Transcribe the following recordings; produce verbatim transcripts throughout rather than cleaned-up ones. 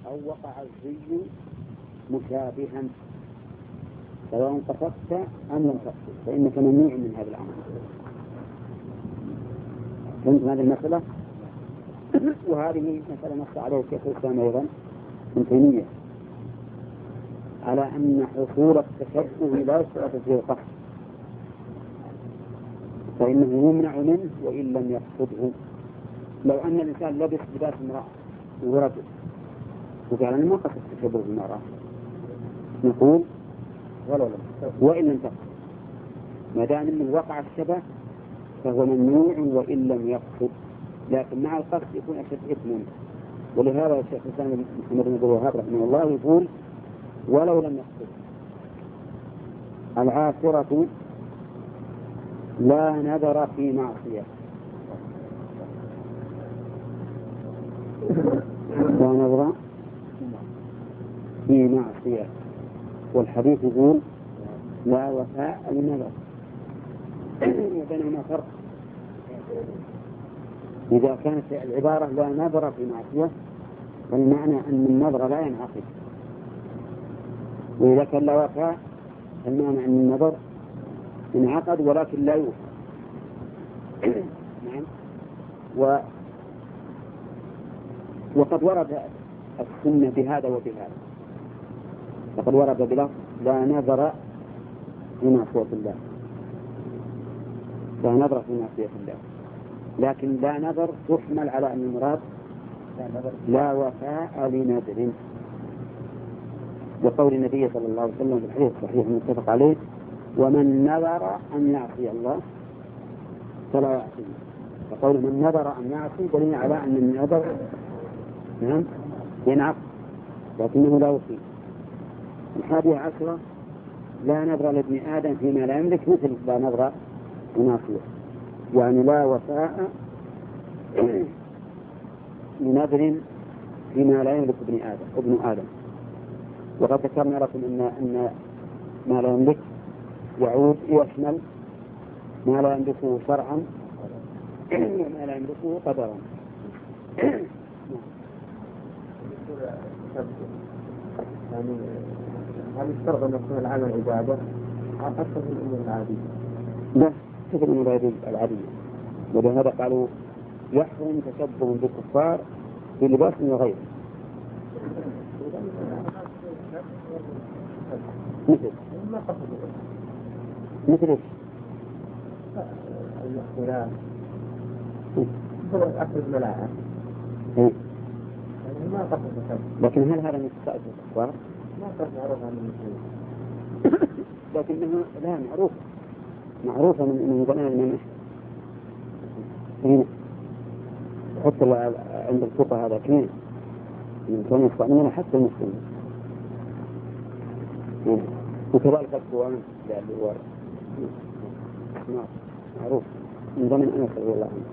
أو وقع الزي مشابها سواء قصدت أم لم تقصد فإنك ممنوع من هذا العمل. فهمت هذه المسألة؟ وهذه مسألة نص عليه الشيخ الإسلام أيضا ابن تيمية على أن حصول التشبه لا يشترط فيه القصد، فإنه يمنع منه وإن لم يقصده. لو أن الإنسان لبس لباس امرأة ورجل وقال أنا ما قصدت التشبه بالمرأة، نقول ولا لا وإن لم تقصد، ما دام من وقع الشبه فهو ممنوع وإن لم يقصد، لكن مع القصد يكون أشد إثما. ولهذا الشيخ الإسلام محمد بن عبد الوهاب رحمه الله يقول ولو لم يقصد. العاشرة لا نذر في معصية، لا نذر في معصية، والحديث يقول لا وفاء للنذر، وبينهما فرق. إذا كانت العبارة لا نذر في معصية فالمعنى أن النذر لا ينعقد، وإذا كان لا وفاء المعنى أن النذر ينعقد ولكن لا يوفى. نعم. و وقد ورد السنة بهذا وبهذا، وقد ورد بلفظ لا نذر في معصية الله، لا نذر في معصية الله، لكن لا نذر تحمل على أن المراد لا وفاء لنذر، وقول النبي صلى الله عليه وسلم في الحديث الصحيح المتفق عليه ومن نذر أن يعصي الله فلا يعصيه. فقول من نذر أن يعصي دليل على أن النذر نعم ينعقد لكنه لا يوفي. الحادية عشرة لا نذر لابن آدم فيما لا يملك مثل لا نذر لناصية، يعني لا وفاء لنذر فيما لا يملك ابن آدم ابن آدم. وقد ذكرنا لكم أن أن ما لا يملك يعود يشمل ما لا يملكه شرعا وما لا يملكه قدرا. يعني هل يشترط أن يكون العمل عبادة أو حتى في الأمور العادية؟ لا، في الأمور العادية. ولهذا قالوا يحرم تشبه بالكفار في لباس وغيره. مثل مثل ايش؟ الاختلاف أكل الملاعب. ما قصد. لكن هل هذا من خصائص الكفار؟ ما قصد معروف عن المسلمين. لكنه لا معروف معروفة من زمان المنح. هنا حتى عند الفقهاء هذا كنين من كون الصائمين حتى المسلمين. وكذلك القوام اللي هو معروف من زمن أنس رضي الله عنه.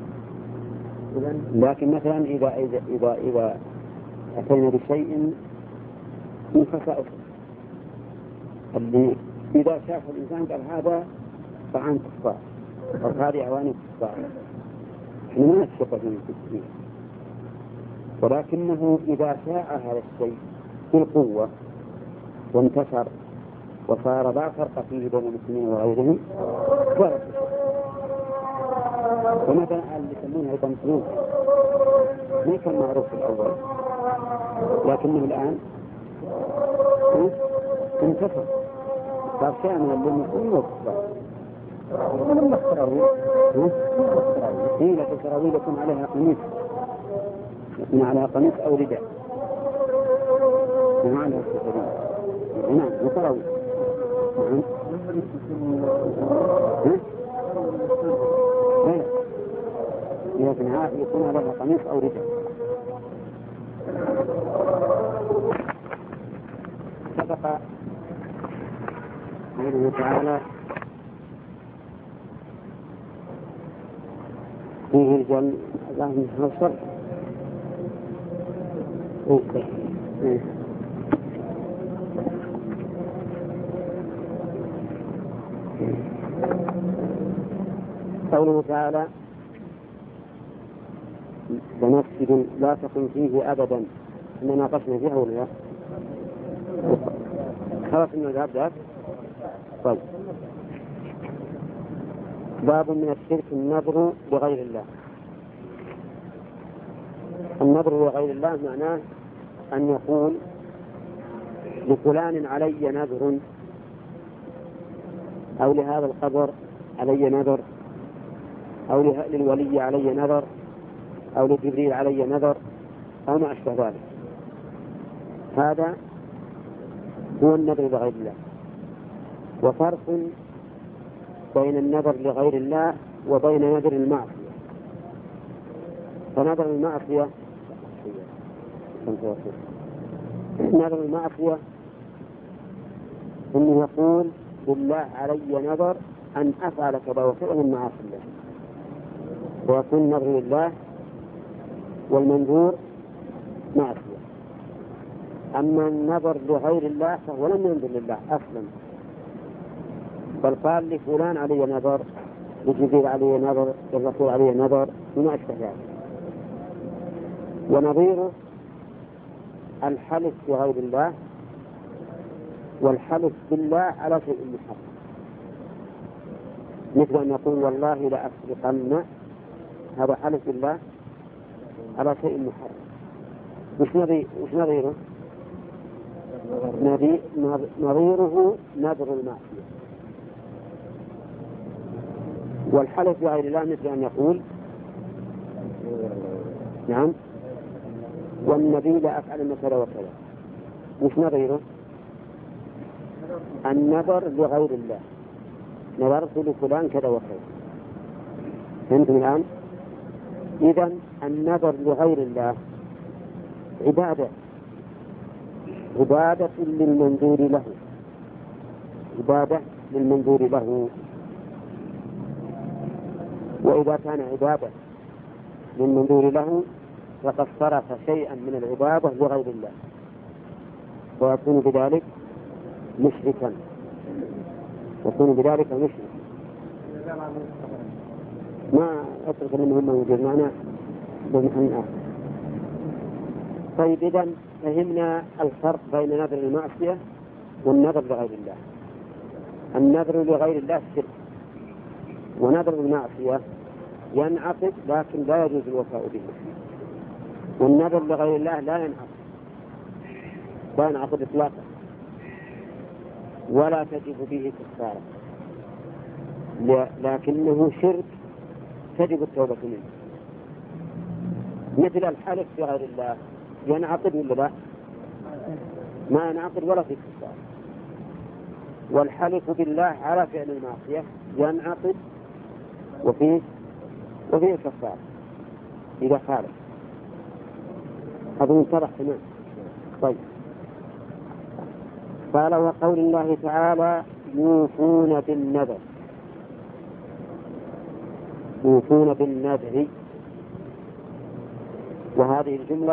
لكن مثلا إذا إذا إذا إذا أتينا بشيء من خصائصه اللي إذا شاف الإنسان قال هذا طعام كفار أو هذه أواني كفار، إحنا ما نتشبه بالمسلمين، ولكنه إذا شاء هذا الشيء بالقوة وانتشر وصار لا فرق فيه بين المسلمين وغيرهم فرق. ومثلا اللي يسمونه أيضا سلوك ما كان معروف في الأول لكنه الآن انتشر صار شأنه للمسلمين والكفار. ولما السراويل هي لكن السراويل يكون عليها قميص يكون عليها قميص أو رداء ومعنى السراويل نعم وسراويل نعم لكن يكون عليها قميص أو رداء. سبق قوله تعالى فيه رجال الله يحصر قوله تعالى لمسجد لا تقم فيه أبدا إننا ناقشنا فيها ولا لا؟ خلاص من الباب ذاك. طيب باب من الشرك النذر بغير الله. النذر بغير الله معناه أن يقول لفلان علي نذر، أو لهذا القبر علي نذر، أو للولي علي نذر، أو لجبريل علي نذر، أو ما أشبه ذلك. هذا هو النذر بغير الله. وفرق بين النذر لغير الله وبين نذر المعصية. فنذر المعصية نذر المعصية إنه يقول بالله علي نذر أن أفعل كذا وكذا من معاصي الله، ويكون نذر لله والمنذور معصية. أما النذر لغير الله فهو لم ينذر لله أصلا، بل قال لفلان علي نذر، لجبريل علي نذر، للرسول علي نذر، وما أشبه ذلك. ونظيره الحلف بغير الله والحلف بالله على شيء محرم، مثل أن يقول والله لأسرقن، هذا حلف بالله على شيء محرم. وش نظيره؟ نظيره نذر المعصية. والحلف بغير الله مثل أن يقول نعم والنبي لا أفعل كذا وكذا. وش نظيره؟ النذر لغير الله، نذرت لفلان كذا وكذا. فهمتم الآن؟ إذن النذر لغير الله عبادة، عبادة للمنذور له، عبادة للمنذور له. وإذا كان عبادة للمنذور له فقد صرف شيئا من العبادة لغير الله، ويكون بذلك مشركا، يكون بذلك مشركا. ما أترك المهم موجود معنا بمحن آخر. طيب إذن فهمنا الفرق بين نذر المعصية والنذر لغير الله. النذر لغير الله شرك، ونذر المعصية ينعقد لكن لا يجوز الوفاء به. والنذر لغير الله لا ينعقد، لا ينعقد إطلاقا، ولا تجب به كفارة، لكنه شرك تجب التوبة منه. مثل الحلف بغير الله ينعقد ولا لا؟ ما ينعقد ولا في كفارة. والحلف بالله على فعل المعصية ينعقد وفيه وفيه كفارة إذا خالف. هذا منتبه تمام. طيب قال وقول الله تعالى يوفون بالنذر، يوفون بالنذر، وهذه الجملة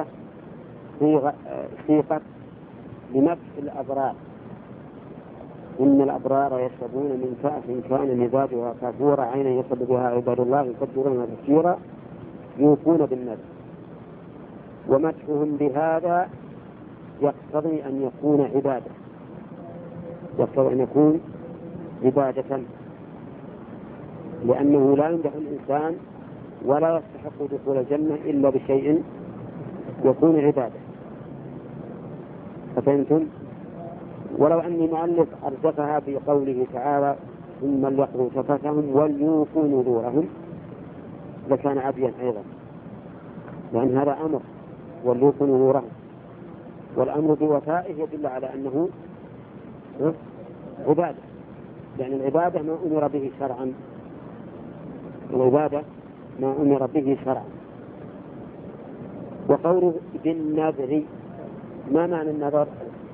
صيغة لنفس الأبرار. إن الأبرار يشربون من كأس كان مزاجها كافورا عينا يشرب بها عباد الله يقدرون تفسيرا يوفون بالنذر. ومدحهم بهذا يقتضي أن يكون عبادة، يقتضي أن يكون عبادة، لأنه لا يمدح الإنسان ولا يستحق دخول الجنة إلا بشيء يكون عبادة. ففهمتم؟ ولو أني مؤلف أرجفها بقوله تعالى ثم ليقضوا تفثهم وليوفوا نذورهم لكان عبيا أيضا، لأن هذا أمر وليوفوا نذورهم، والأمر بوفائه يدل على أنه عبادة، يعني العبادة ما أمر به شرعا، العبادة ما أمر به شرعا. وقوله بالنذر، ما معنى النذر؟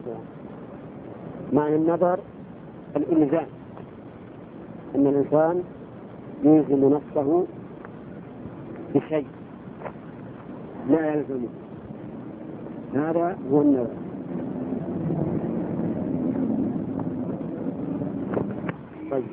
معنى النذر الإلزام، أن الإنسان يلزم نفسه بشيء لا يلزمه، هذا هو النذر. طيب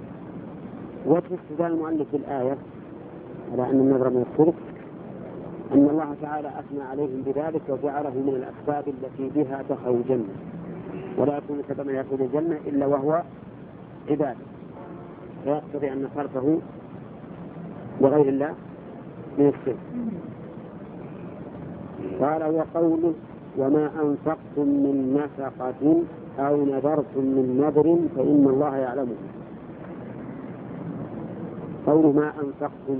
وجه استدلال المؤلف بالآية على أن النذر من الشرك أن الله تعالى أثنى عليهم بذلك وجعله من الأسباب التي بها دخلوا الجنة، ولا يكون سببا يدخل الجنة إلا وهو عبادة، فيقتضي أن صرفه لغير الله من الشرك. قال وقوله وما أنفقتم من نفقة أو نذرتم من نذر فإن الله يعلمه. قوله ما أنفقتم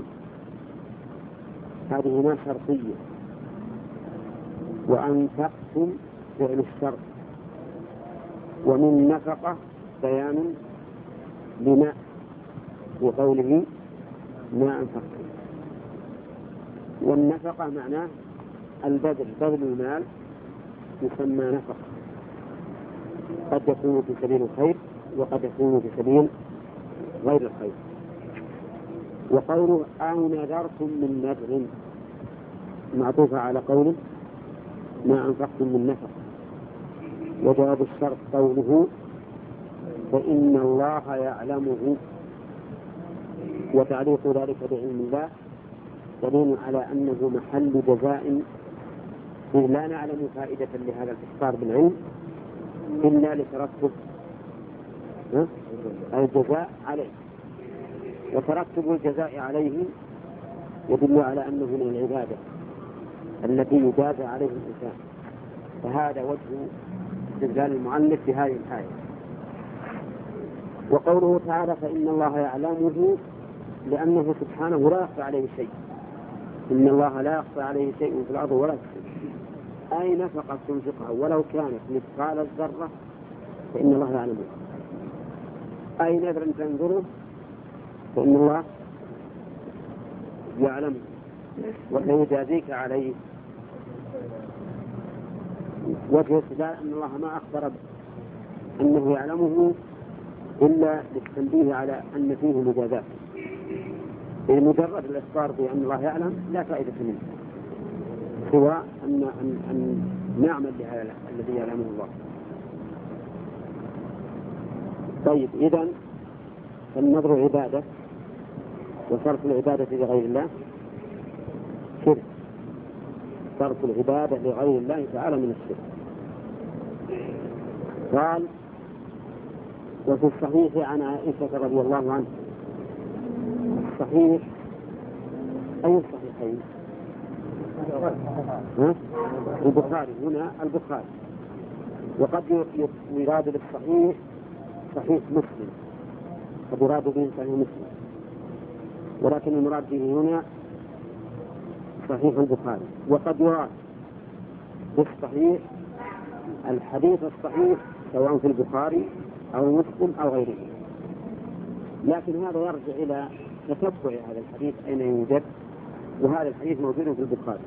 هذه ما شرطية، وأنفقتم فعل الشرط، ومن نفقة بيان لما وقوله ما أنفقتم. والنفقة معناه البذل، بذل المال يسمى نفقة، قد يكون في سبيل الخير وقد يكون في سبيل غير الخير. وقوله أو نذرتم من نذر معطوفة على قوله ما أنفقتم من نفقة. وجواب الشرط قوله فإن الله يعلمه، وتعليق ذلك بعلم الله دليل على أنه محل جزاء، إذ لا نعلم فائدة لهذا الإخبار بالعلم إلا لترتب الجزاء عليه، وترتب الجزاء عليه يدل على أنه من العبادة التي يجازى عليه الإنسان. فهذا وجه استدلال المؤلف بهذه الآية. وقوله تعالى فإن الله يعلمه لأنه سبحانه لا يخفى عليه شيء، إن الله لا يخفى عليه شيء في الأرض ولا في السماء، أي نفقة تنفقها ولو كانت مثقال الذرة فإن الله يعلمه، أي نذر تنذره فإن الله يعلمه وسيجازيك عليه. وجه استدلال أن الله ما أخبر أنه يعلمه إلا للتنبيه على أن فيه مجازات، بمجرد الإخبار بأن الله يعلم لا فائدة منه سوى أن, أن, أن نعمل لهذا الذي يعلمه الله. طيب إذن فالنظر عبادة، وصرف العبادة لغير الله شرك، صرف العبادة لغير الله تعالى من الشرك. قال وفي الصحيح عن عائشة رضي الله عنها. الصحيح أي الصحيحين؟ البخاري، هنا البخاري، وقد يراد بالصحيح صحيح مسلم، قد يراد به صحيح مسلم، ولكن المراد به هنا صحيح البخاري. وقد يراد بالصحيح الحديث الصحيح سواء في البخاري أو مسلم أو غيره، لكن هذا يرجع إلى تتبع هذا الحديث أين يوجد، وهذا الحديث موجود في البخاري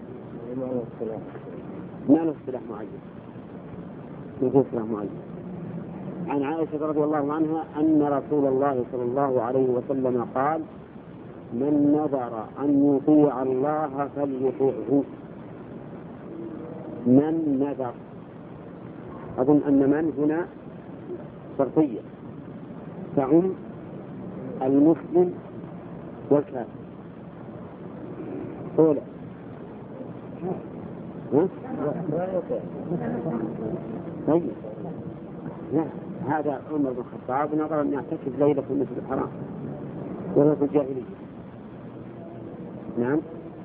ما له اصطلاح معين، ما له اصطلاح معين. عن عائشة رضي الله عنها أن رسول الله صلى الله عليه وسلم قال من نذر أن يطيع الله فليطيعه. من نذر، أظن أن من هنا شرطية تعم المسلم والكافر. أولى طيب لا، هذا عمر بن الخطاب نظر أن يعتكف ليلة في المسجد الحرام وهو في الجاهلية. نعم،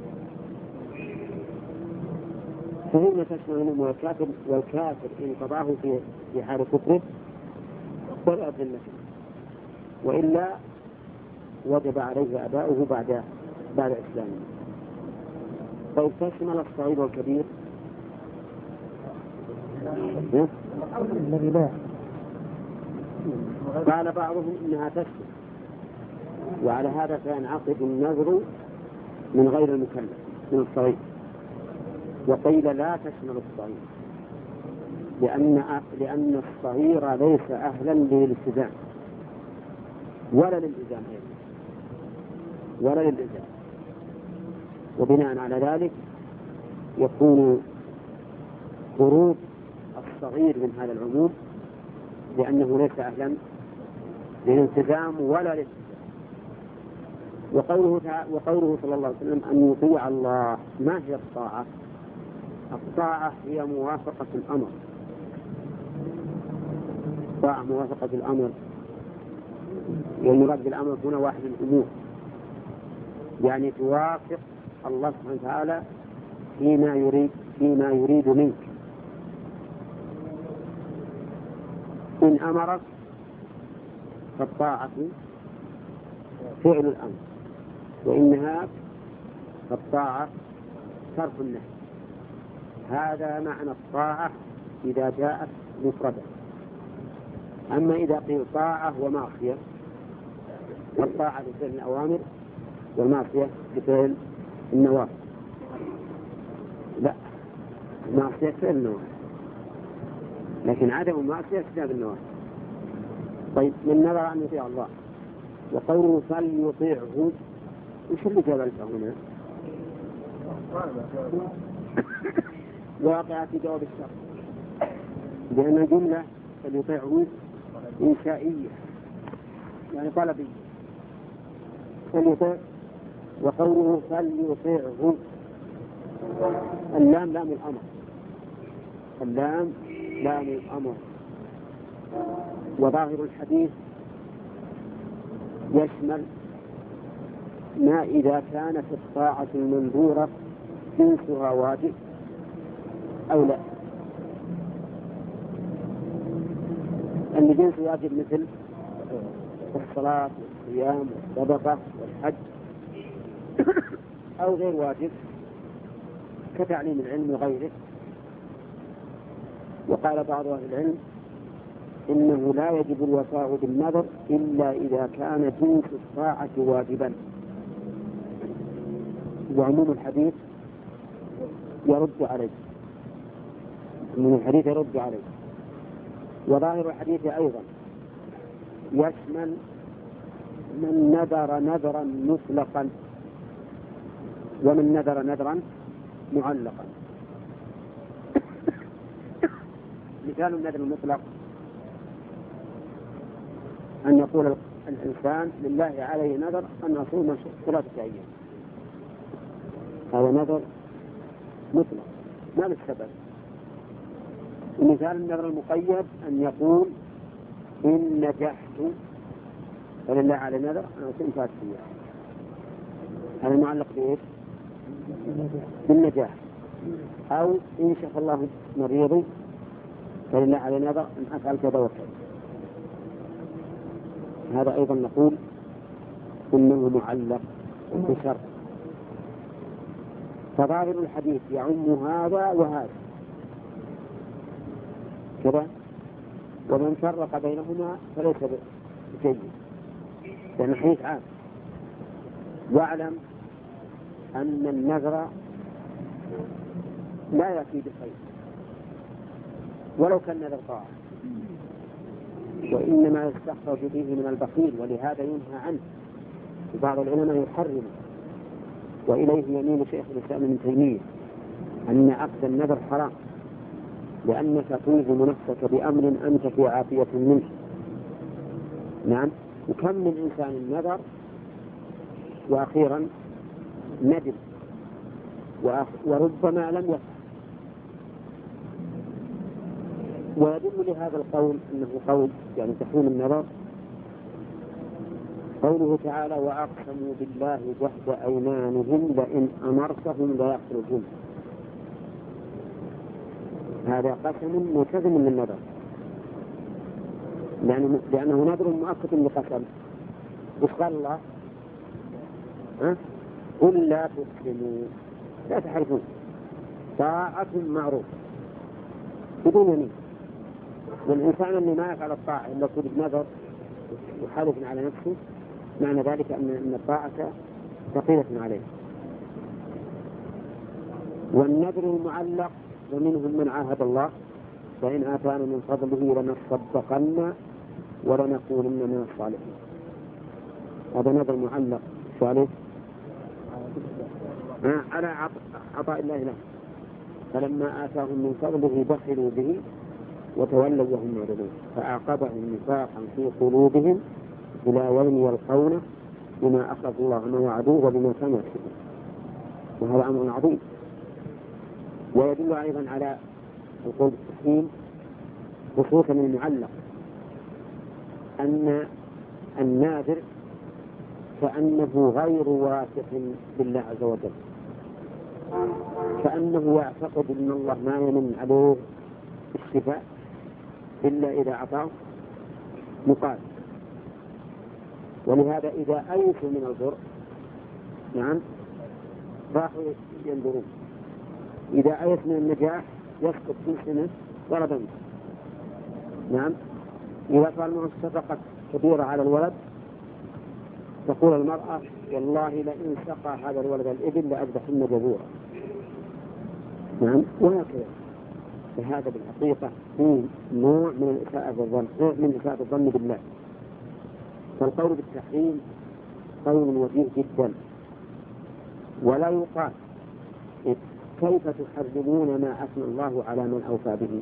فهي تشمل المؤمن والكافر، والكافر إن قضاه في في حال كفره ولا ذمته، وإلا وجب عليه أداؤه بعد بعد إسلامه. طيب تشمل الصغير والكبير؟ قال بعضهم إنها تشمل، وعلى هذا فينعقد النذر من غير المكلف من الصغير. وقيل لا تشمل الصغير لأن لأن الصغير ليس أهلا للالتزام ولا للإلزام ولا للإلزام، وبناء على ذلك يكون خروج الصغير من هذا العموم لأنه ليس أهلا للالتزام ولا للالتزام. وقوله, وقوله صلى الله عليه وسلم أن يطيع الله، ما هي الطاعة؟ الطاعة هي موافقة الأمر. الطاعة موافقة الأمر، والمراد بالأمر هنا واحد الأمور، يعني توافق الله سبحانه وتعالى فيما يريد فيما يريد منك. إن أمرك فالطاعة فعل الأمر، وإن نهاك فالطاعة ترك النهي. هذا معنى الطاعة إذا جاءت مفردة. أما إذا قيل طاعة ومعصية، والطاعة لفعل الأوامر والمعصية لفعل النواهي. لا، المعصية فعل النواهي، لكن عدم المعصية اجتناب النواهي. طيب، من نظر أن يطيع الله، وقوله فليطيعه، وش اللي جاب هنا؟ واقعة في جواب الشرط، لأن جملة فليطيعه إنشائية يعني طلبية. فليطيع، وقوله فليطيعه، اللام لام الأمر، اللام لام الأمر. وظاهر الحديث يشمل ما إذا كانت الطاعة المنذورة جنسها واجب أو لا. أن جنس واجب مثل الصلاة والصيام والصدقة والحج، أو غير واجب كتعليم العلم وغيره. وقال بعض أهل العلم إنه لا يجب الوفاء بالنذر إلا إذا كان جنس الطاعة واجبا، وعموم الحديث يرد عليه، من الحديث يرد عليه. وظاهر الحديث أيضا يشمل من نذر نذرا مطلقا ومن نذر نذرا معلقا. مثال النذر المطلق أن يقول الإنسان لله عليه نذر أن أصوم ثلاثة أيام، هذا نذر مطلق ما بالسبب. ومثال النذر المقيد أن يقول إن نجحت فلله على نذر أن أصوم ثلاثة أيام، هذا معلق بإيش؟ بالنجاح. أو إن شاء الله مريضي فلله على نذر أن أفعل كذا وكذا، هذا أيضا نقول إنه معلق بشرط. فظاهر الحديث يعم هذا وهذا كذا، ومن فرق بينهما فليس بجيد، لأن الحديث عام. واعلم أن النذر لا يأتي بخير ولو كان نذر طاعة، وإنما يستخرج به من البخيل، ولهذا ينهى عنه. بعض العلماء يحرمه، وإليه يميل شيخ الإسلام ابن تيمية أن عقد النذر حرام، لأنك توهم نفسك بأمر أنت في عافية منه. نعم. وكم من إنسان نذر وأخيرا ندم، وربما لم يفعل. ويدل لهذا القول أنه قول يعني تحريم النذر قوله تعالى وأقسموا بالله جهد أيمانهم لئن أمرتهم ليخرجون. هذا قسم ملتزم للنذر، لأنه, لأنه نذر مؤكد لقسم. وش قال الله؟ ها؟ قل لا تقسموا لا تحرفون، طاعة معروف بدون يمين. والإنسان اللي ما يفعل الطاعة إلا يكون بنذر وحالف على نفسه، معنى ذلك أن الطاعة ثقيلة عليه. والنذر المعلق ومنهم من عاهد الله فإن آتانا من فضله لنصدقن ولنكونن من الصالحين. هذا نذر معلق صالح على عطاء الله له، فلما آتاهم من فضله بخلوا به وتولوا وهم معرضون فأعقبهم نفاقا في قلوبهم إلى يوم يلقونه بما أخلف الله ما وعدوه وبما كانوا يكسبون، وهذا أمر عظيم. ويدل أيضا على القول بالتحريم خصوصا المعلق أن الناذر كأنه غير واثق بالله عز وجل، كأنه يعتقد أن الله ما يمن عليه الشفاء إلا إذا أعطاه مقابل. ولهذا إذا أيسوا من الضر نعم راحوا ينظرون، إذا أيس من النجاح يسقط في سنة ولا بنت. نعم إذا صار معه صدقة كبيرة على الولد تقول المرأة والله لئن سقى هذا الولد الإبل لأذبحن جذورا. نعم وهكذا. فهذا بالحقيقة هو نوع من الإساءة الظن، نوع من إساءة الظن بالله. فالقول بالتحريم قول وجيه جدا، ولا يقال كيف تحرمون ما أثنى الله على من أوفى به.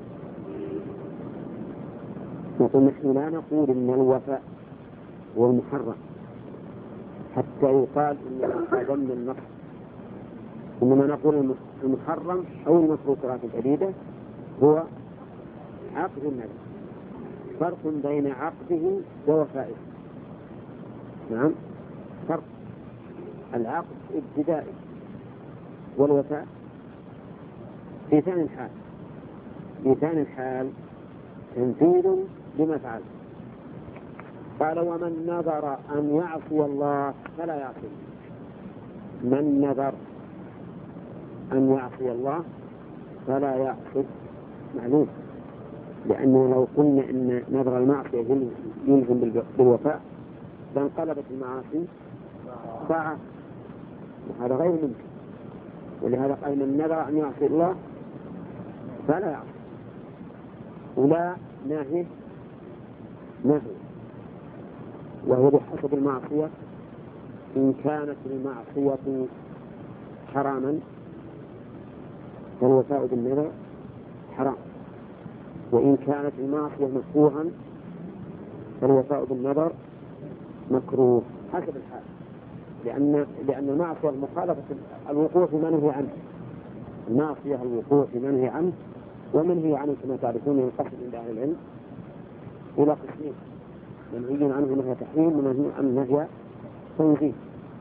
نقول نحن لا نقول إن الوفاء هو المحرم حتى يقال إن هذا من النقص، إنما نقول المحرم أو المتروكات الجديدة هو عقد النذر، فرق بين عقده ووفائه. نعم فرق، العقد ابتدائي والوفاء في ثاني الحال، في ثاني الحال تنفيذ لما فعل. قال ومن نذر أن يعصي الله فلا يعصي. من نذر أن يعصي الله فلا يعصي معلوم، لأنه لو قلنا إن نذر المعصية يلزم بالوفاء لانقلبت المعاصي طاعة، وهذا غير ممكن. ولهذا قال من نذر أن يعصي الله فلا يعصي، ولا ناهي نهي، وهو بحسب المعصية. إن كانت المعصية حراما فالوفاء بالنذر حرام، وإن كانت المعصية مكروها فالوفاء بالنذر مكروه حسب الحال، لأن لأن المعصية المخالفة الوقوع في منهي عنه، المعصية الوقوع في منهي عنه، ومنهي عنه كما تعرفون ينقسم عند أهل العلم إلى قسمين: منهي عنه نهي تحريم، ومنهي عنه نهي تنزيه.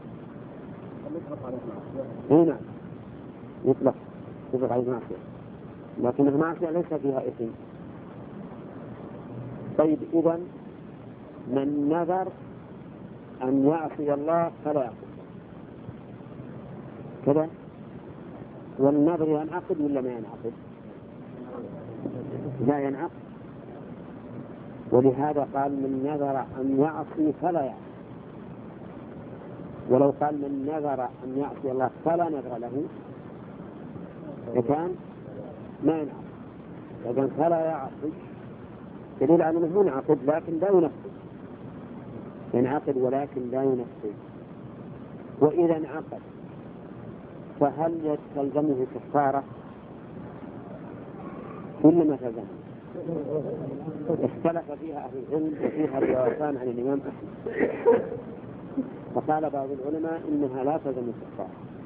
اي نعم يطلق يطلق عليه معصية، لكنها معصية ليس فيها إثم. طيب إذن من نذر أن يعصي الله فلا يعصي كذا، والنذر ينعقد ولا ما ينعقد؟ لا ينعقد. ولهذا قال من نذر أن يعصي فلا يعصي، ولو قال من نذر أن يعصي الله فلا نذر له لكان ما ينعقد، لكن فلا يعصي دليل على أنه ينعقد لكن لا ينفذ، ينعقد ولكن لا ينفذ. وإذا انعقد فهل يلزمه كفارة ولا ما تلزمه؟ اختلف فيها أهل العلم، وفيها روايتان عن الإمام أحمد. فقال بعض العلماء إنها لا تلزم الكفارة،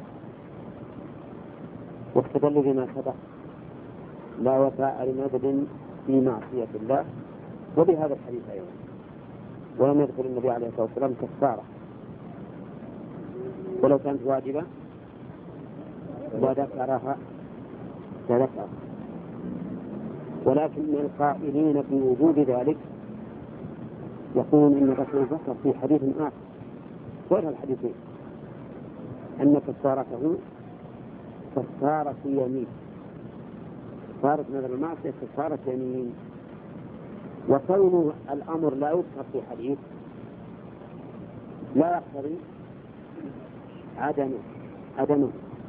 واستدلوا بما سبق: لا وفاء لنذر في معصية الله، وبهذا الحديث أيضا. ولم يذكر النبي عليه الصلاة والسلام كفارة، ولو كانت واجبة لذكرها لذكرها. ولكن القائلين في وجود ذلك يقولون إن الرسول ذكر في حديث آخر غير الحديثين أن كفارته كفارة يمين، كفارة نذر المعصية كفارة يمين. وكون الأمر لا يذكر في حديث لا يقتضي عدمه عدمه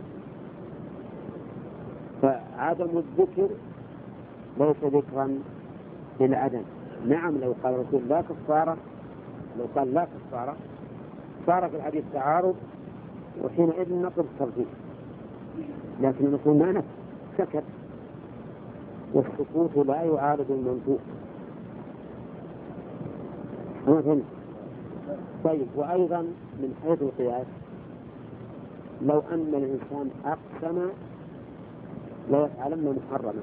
فعدم الذكر ليس ذكرا للعدم. نعم لو قال الرسول لا كفارة، لو قال لا كفارة صار في الحديث تعارض، وحينئذ نقل الترجيح، لكن نقول ما نفس سكت، والسكوت لا يعارض المنطوق. ما فهمت؟ طيب وأيضا من حيث القياس لو أن الإنسان أقسم لا يفعلن محرما،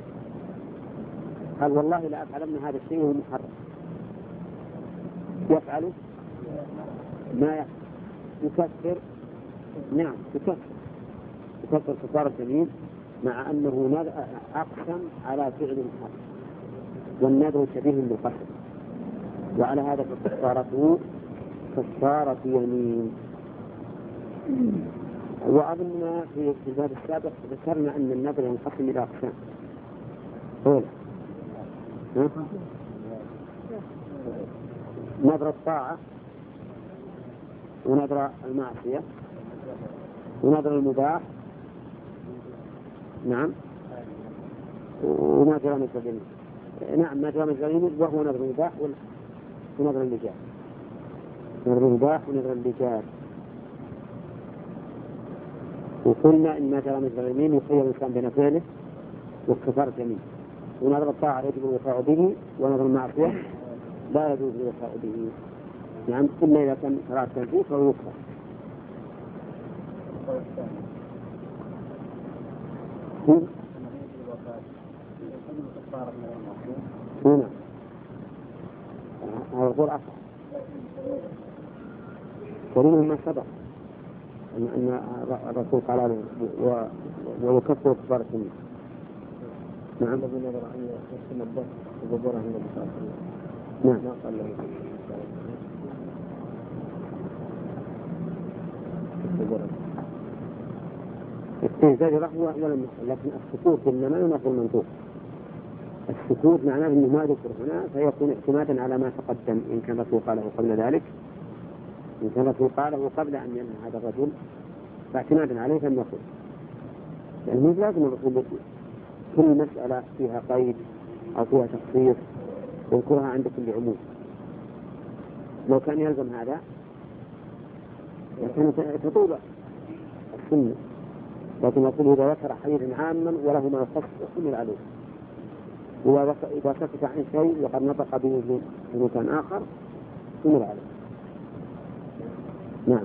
قال والله لا أفعلن هذا الشيء وهو محرم، يفعله ما يفعل يكفر. نعم يكفر يكفر كفارة يمين مع أنه أقسم على فعل محرم والنذر شبيه بالقسم، وعلى هذا فكفارته كفارة يمين. وأظن في الباب السابق ذكرنا أن النذر ينقسم إلى أقسام. أولا نذر الطاعة ونذر المعصية ونذر المباح، نعم، وما جرى من اليمين، نعم ما جرى من اليمين وهو نذر المباح ونذر اللجاج، نذر المباح ونذر اللجاج. وقلنا إن ما جرى من اليمين يخير الإنسان بين فعله وكفارة يمين، ونذر الطاعة يجب الوفاء به ونذر المعصية لا يجوز الوفاء به، نعم، إلا إذا كان صلاة تنفيذ فهو يكفر. هنا هذا القول أصح كريم ما سبق أن الرسول قال له ويكفر كفارة يمين. نعم الذي نظر أن يحسن الضغط وجبره عند النبي. نعم ما قال له الزجرة هو ولم يحصل، لكن السكوت إنما ينافي المنطوق. السكوت معناه أنه ما ذكر هنا فيكون اعتمادا على ما تقدم، إن كان الرسول قاله قبل ذلك، إن كان الرسول قاله قبل أن ينهى هذا الرجل فاعتمادا عليه فلم يقل، لأنه لازم الرسول كل مسألة فيها قيد أو فيها تخصيص يذكرها عند كل عموم. لو كان يلزم هذا لكان تطول السنة، لكن يقول إذا ذكر حديثا عاما وله ما يخص حمل عليه، وإذا سكت عن شيء وقد نطق به في مكان آخر حمل عليه. نعم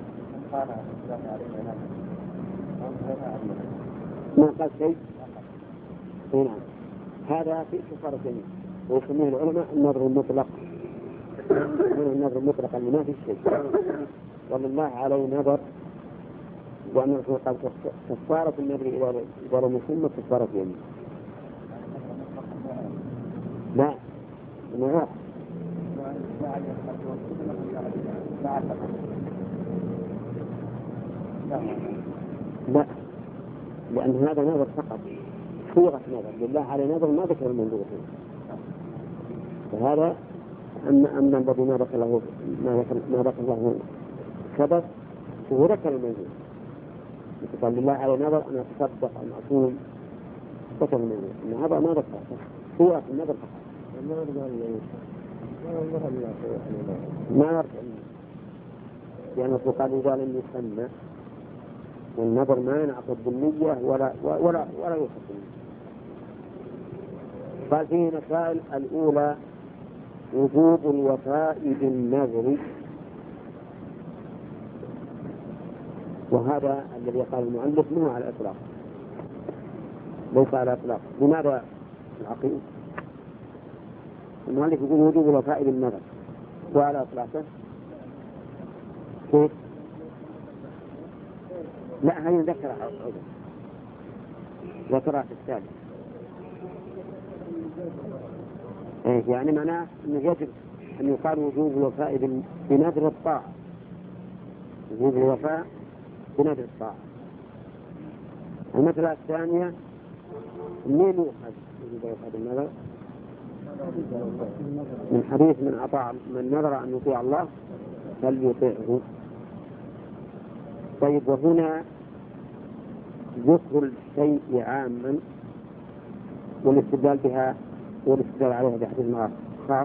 ما قال شيء. نعم هذا في كفارة يمين ويسميه العلماء النذر المطلق، النذر المطلق اللي ما في شيء ولله عليه نذر، وأن الرسول قال كفارة النذر إذا لم يسمى كفارة يمين. لا ما لا لأن هذا نذر فقط صيغة نذر، لله عليه نذر ما ذكر المنذور فيه، فهذا أما أما الذي ما ذكر له ما ذكر له سبب هو ذكر المنذور، قال لله عليه نذر أن أتصدق أن أصوم ذكر المنذور، أن هذا ما ذكر صيغة النذر فقط ما يرجع يعني فقال إذا لم يسمى والنذر ما ينعقد بالنية ولا ولا ولا يحصل. قال فيه مسائل. الأولى وجوب الوفاء بالنذر، وهذا الذي قال المؤلف منه على الإطلاق ليس على الإطلاق. لماذا العقيد؟ المؤلف يقول وجوب الوفاء بالنذر وعلى إطلاقه كيف؟ لا هذه ذكرها عوضا ذكرها في الثالث. إيه يعني معناه أنه يجب أن يقال وجوب الوفاء بنذر الطاعة، وجوب الوفاء بنذر الطاعة. المسألة الثانية منين يؤخذ وجوب الوفاء بالنذر؟ من حديث من أطاع من نذر أن يطيع الله فليطيعه. طيب وهنا ذكر الشيء عاما والاستدلال بها والاستدلال عليها بحديث خاص،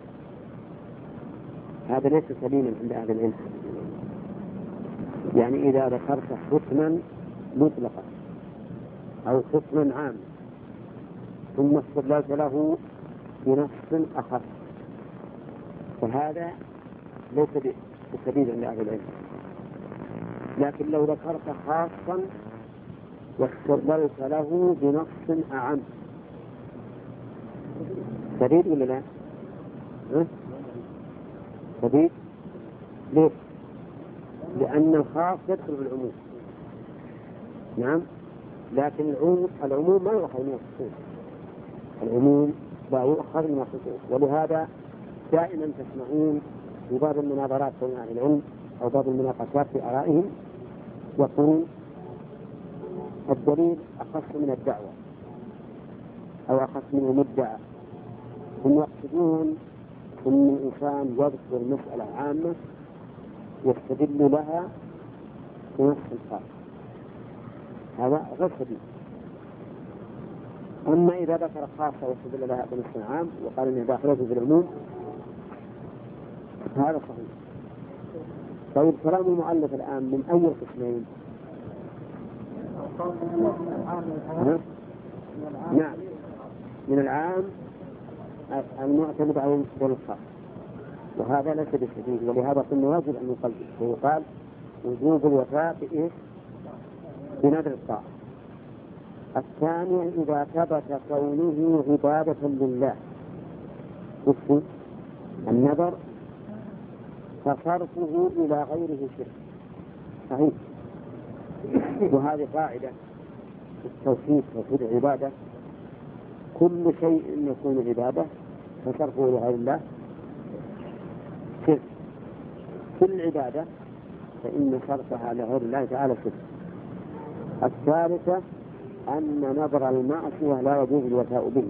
هذا ليس سليما عند أهل العلم. يعني إذا ذكرت حكما مطلقا أو حكما عاما ثم استدللت له بنص أخف فهذا ليس بسبيل عند أهل العلم. لكن لو ذكرت خاصا واستدللت له بنص أعم سديد ولا لا؟ سديد. ليش؟ لأن الخاص يدخل في العموم. نعم. لكن العموم العموم ما يؤخذ من الخصوص. العموم لا يؤخذ من الخصوص. ولهذا دائما تسمعون في بعض المناظرات بين أهل العلم أو بعض المناقشات في آرائهم يقول الدليل أخص من الدعوة أو أخص من المدعى. هم يقصدون أن الإنسان يذكر مسألة عامة يستدل لها بنص خاص، هذا غير سبيل. أما إذا ذكر خاصة واستدل لها بنص عام وقال إنه داخله في العموم هذا صحيح. طيب كلام المؤلف الآن من أي القسمين؟ نعم، من العام المعتمد على الخاص، وهذا ليس بسبيل. ولهذا قلنا واجب أن يقلد، ويقال وجوب الوفاء بإيه؟ بنذر الطاعة. الثاني إذا ثبت كونه عبادة لله وفي النذر فصرفه إلى غيره شرك صحيح. وهذه قاعدة في التوحيد توحيد العبادة، كل شيء يكون عبادة فصرفه لغير الله شرك. كل عبادة فإن صرفها لغير الله تعالى شرك. الثالثة أن نظر المعصية لا يجوز الوفاء به.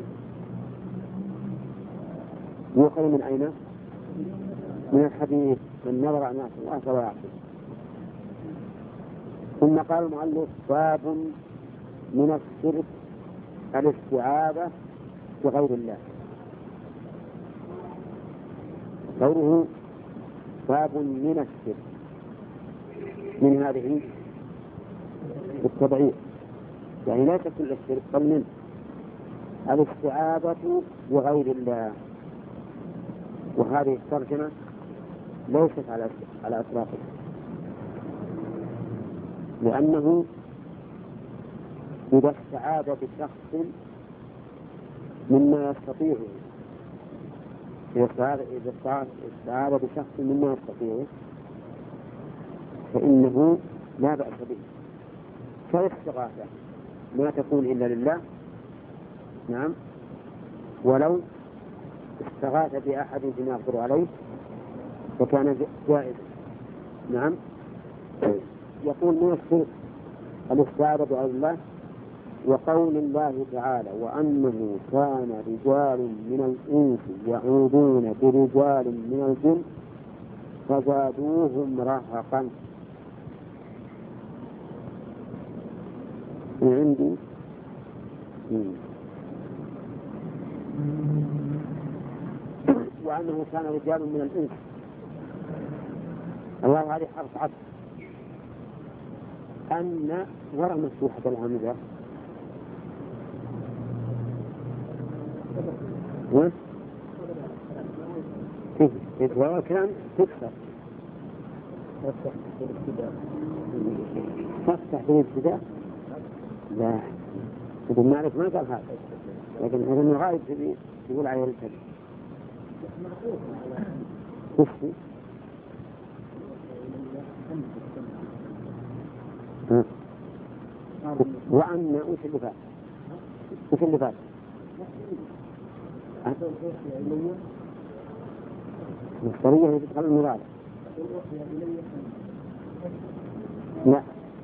يؤخذ من أين؟ من الحديث من نظر معصية الله فلا يعصي. ثم قال المؤلف باب من الشرك الاستعاذة بغير الله. قوله باب من الشرك من هذه التبعير، يعني لا تكون الشرك بل من الاستعاذة بغير الله. وهذه الترجمة ليست على على إطلاقه، لأنه إذا استعاذ بشخص مما يستطيعه إذا استعاذ بشخص مما يستطيعه فإنه لا بأس به. فالاستغاثة ما تكون إلا لله. نعم. ولو استغاث بأحد بما يقدر عليه فكان جائزا. نعم. يقول من الشرك الاستعاذة بغير الله. وقول الله تعالى وأنه كان رجال من الإنس يعوذون برجال من الجن فزادوهم رهقا. من عندي وأنه كان رجال من الإنس. الله هذه حرف عطف. أن وراء مفتوحة الهمزة وراء الكلام تكسر تفتح في الابتداء. لا ابن مالك ما قال هذا، لكن هذا من غايب يقول عليه الكلام. تفتح وأن وش اللي فات؟ وش اللي فات؟ مصدرية هي تدخل المضارع. لا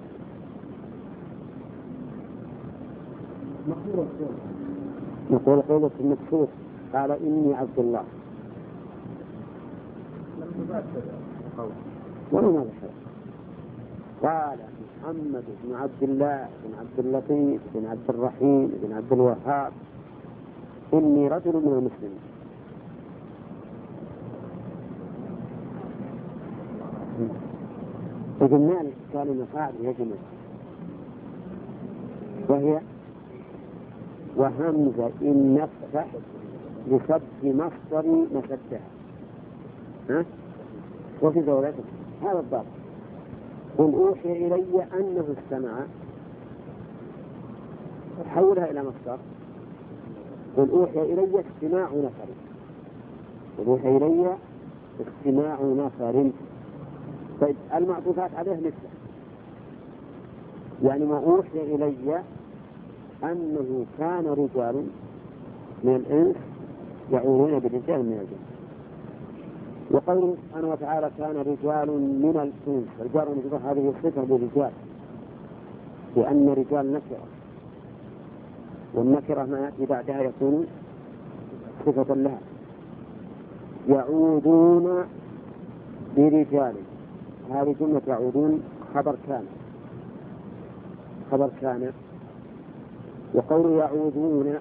نقول قولة المكسور قال إني عبد الله ولا ما بشر. قال محمد بن عبد الله بن عبد اللطيف بن عبد الرحيم بن عبد الوهاب إني رجل من المسلمين. وقلنا لك كلمة قاعدة يجمع وهي وهمزة إن نفتح لسد مصدر مسدها. ها؟ وفي زوجته هذا الضابط. قل أوحي إلي أنه استمع، حولها إلى مصدر. قل أوحي إلي استماع نفر، قل أوحي إلي استماع نفر. طيب المعطوفات عليه مثله، يعني ما أوحي إلي أنه كان رجال من الإنس يعورون برجال من الجن. وقوله سبحانه وتعالى كان رجال من الإنس، الجار والمجرور هذه الصفة للرجال، لأن رجال نكرة، والنكرة ما يأتي بعدها يكون صفة لها. يعودون برجال، هذه جملة يعودون خبر كان، خبر كان. وقول يعودون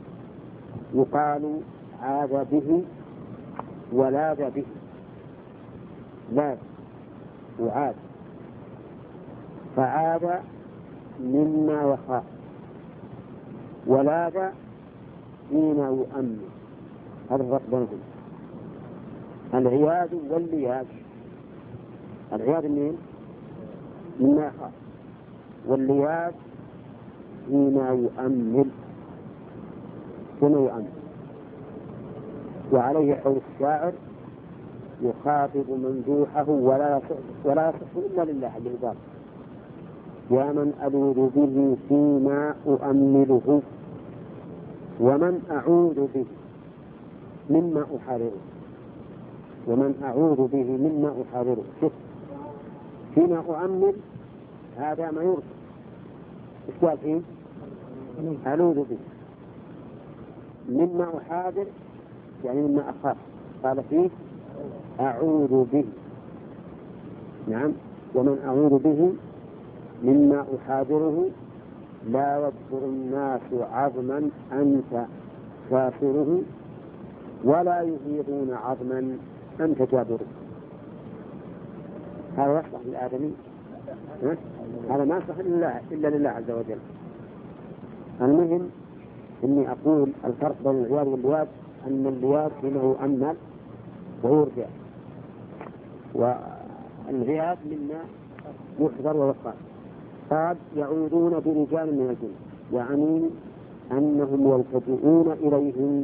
يقال عاد به ولاذ به، لاذ وعاد، فعاد مما يخاف، ولاذ حين يؤمن. هذا الفرق بينهم. العياذ واللياذ، العياذ منين؟ مما يخاف، واللياذ حين يؤمن، حين يؤمن. وعليه قول الشاعر يخاطب ممدوحه ولا يصح ولا يصح إلا لله العباد، يا من ألوذ به فيما أؤمله، ومن أعوذ به مما أحرره، ومن أعوذ به مما أحرره. شوف، فيما أؤمل هذا ما يرسل، إيش قال فيه؟ ألوذ به. مما أحاذر يعني مما أخاف، قال فيه أعوذ به. نعم، ومن أعوذ به مما أحاذره، لا يذكر الناس عظما أنت كافره، ولا يفيضون عظما أنت جابره. هذا يصلح للآدمي؟ هذا ما يصلح إلا, إلا لله عز وجل. المهم إني أقول الفرق بين العياذ واللياذ أن اللياذ حينه يؤمل ويرجع، والعياذ مما يحذر ويخاف. قال يعودون برجال من الجن، يعني أنهم يلتجئون إليهم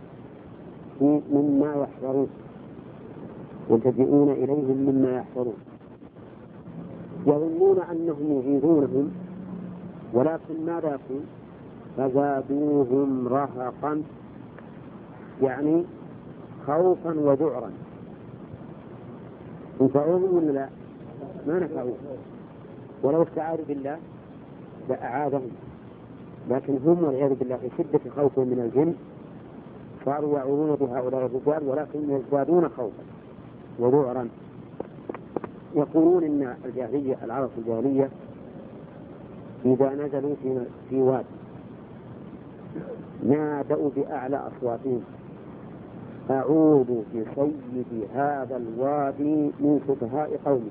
مما يحذرون، يلتجئون إليهم مما يحذرون. يظنون أنهم يعيذونهم، ولكن ماذا يكون؟ فزادوهم رهقا، يعني خوفا وذعرا. ينفعوهم ولا لا؟ ما نفعوهم، ولو استعاذوا بالله لأعاذهم، لكن هم والعياذ بالله في شدة خوفهم من الجن صاروا يعوذون بهؤلاء الرجال، ولكن يزدادون خوفا وذعرا. يقولون إن الجاهلية، العرب الجاهلية إذا نزلوا في في واد نادوا بأعلى أصواتهم أعوذ بسيد هذا الوادي من سفهاء قومه،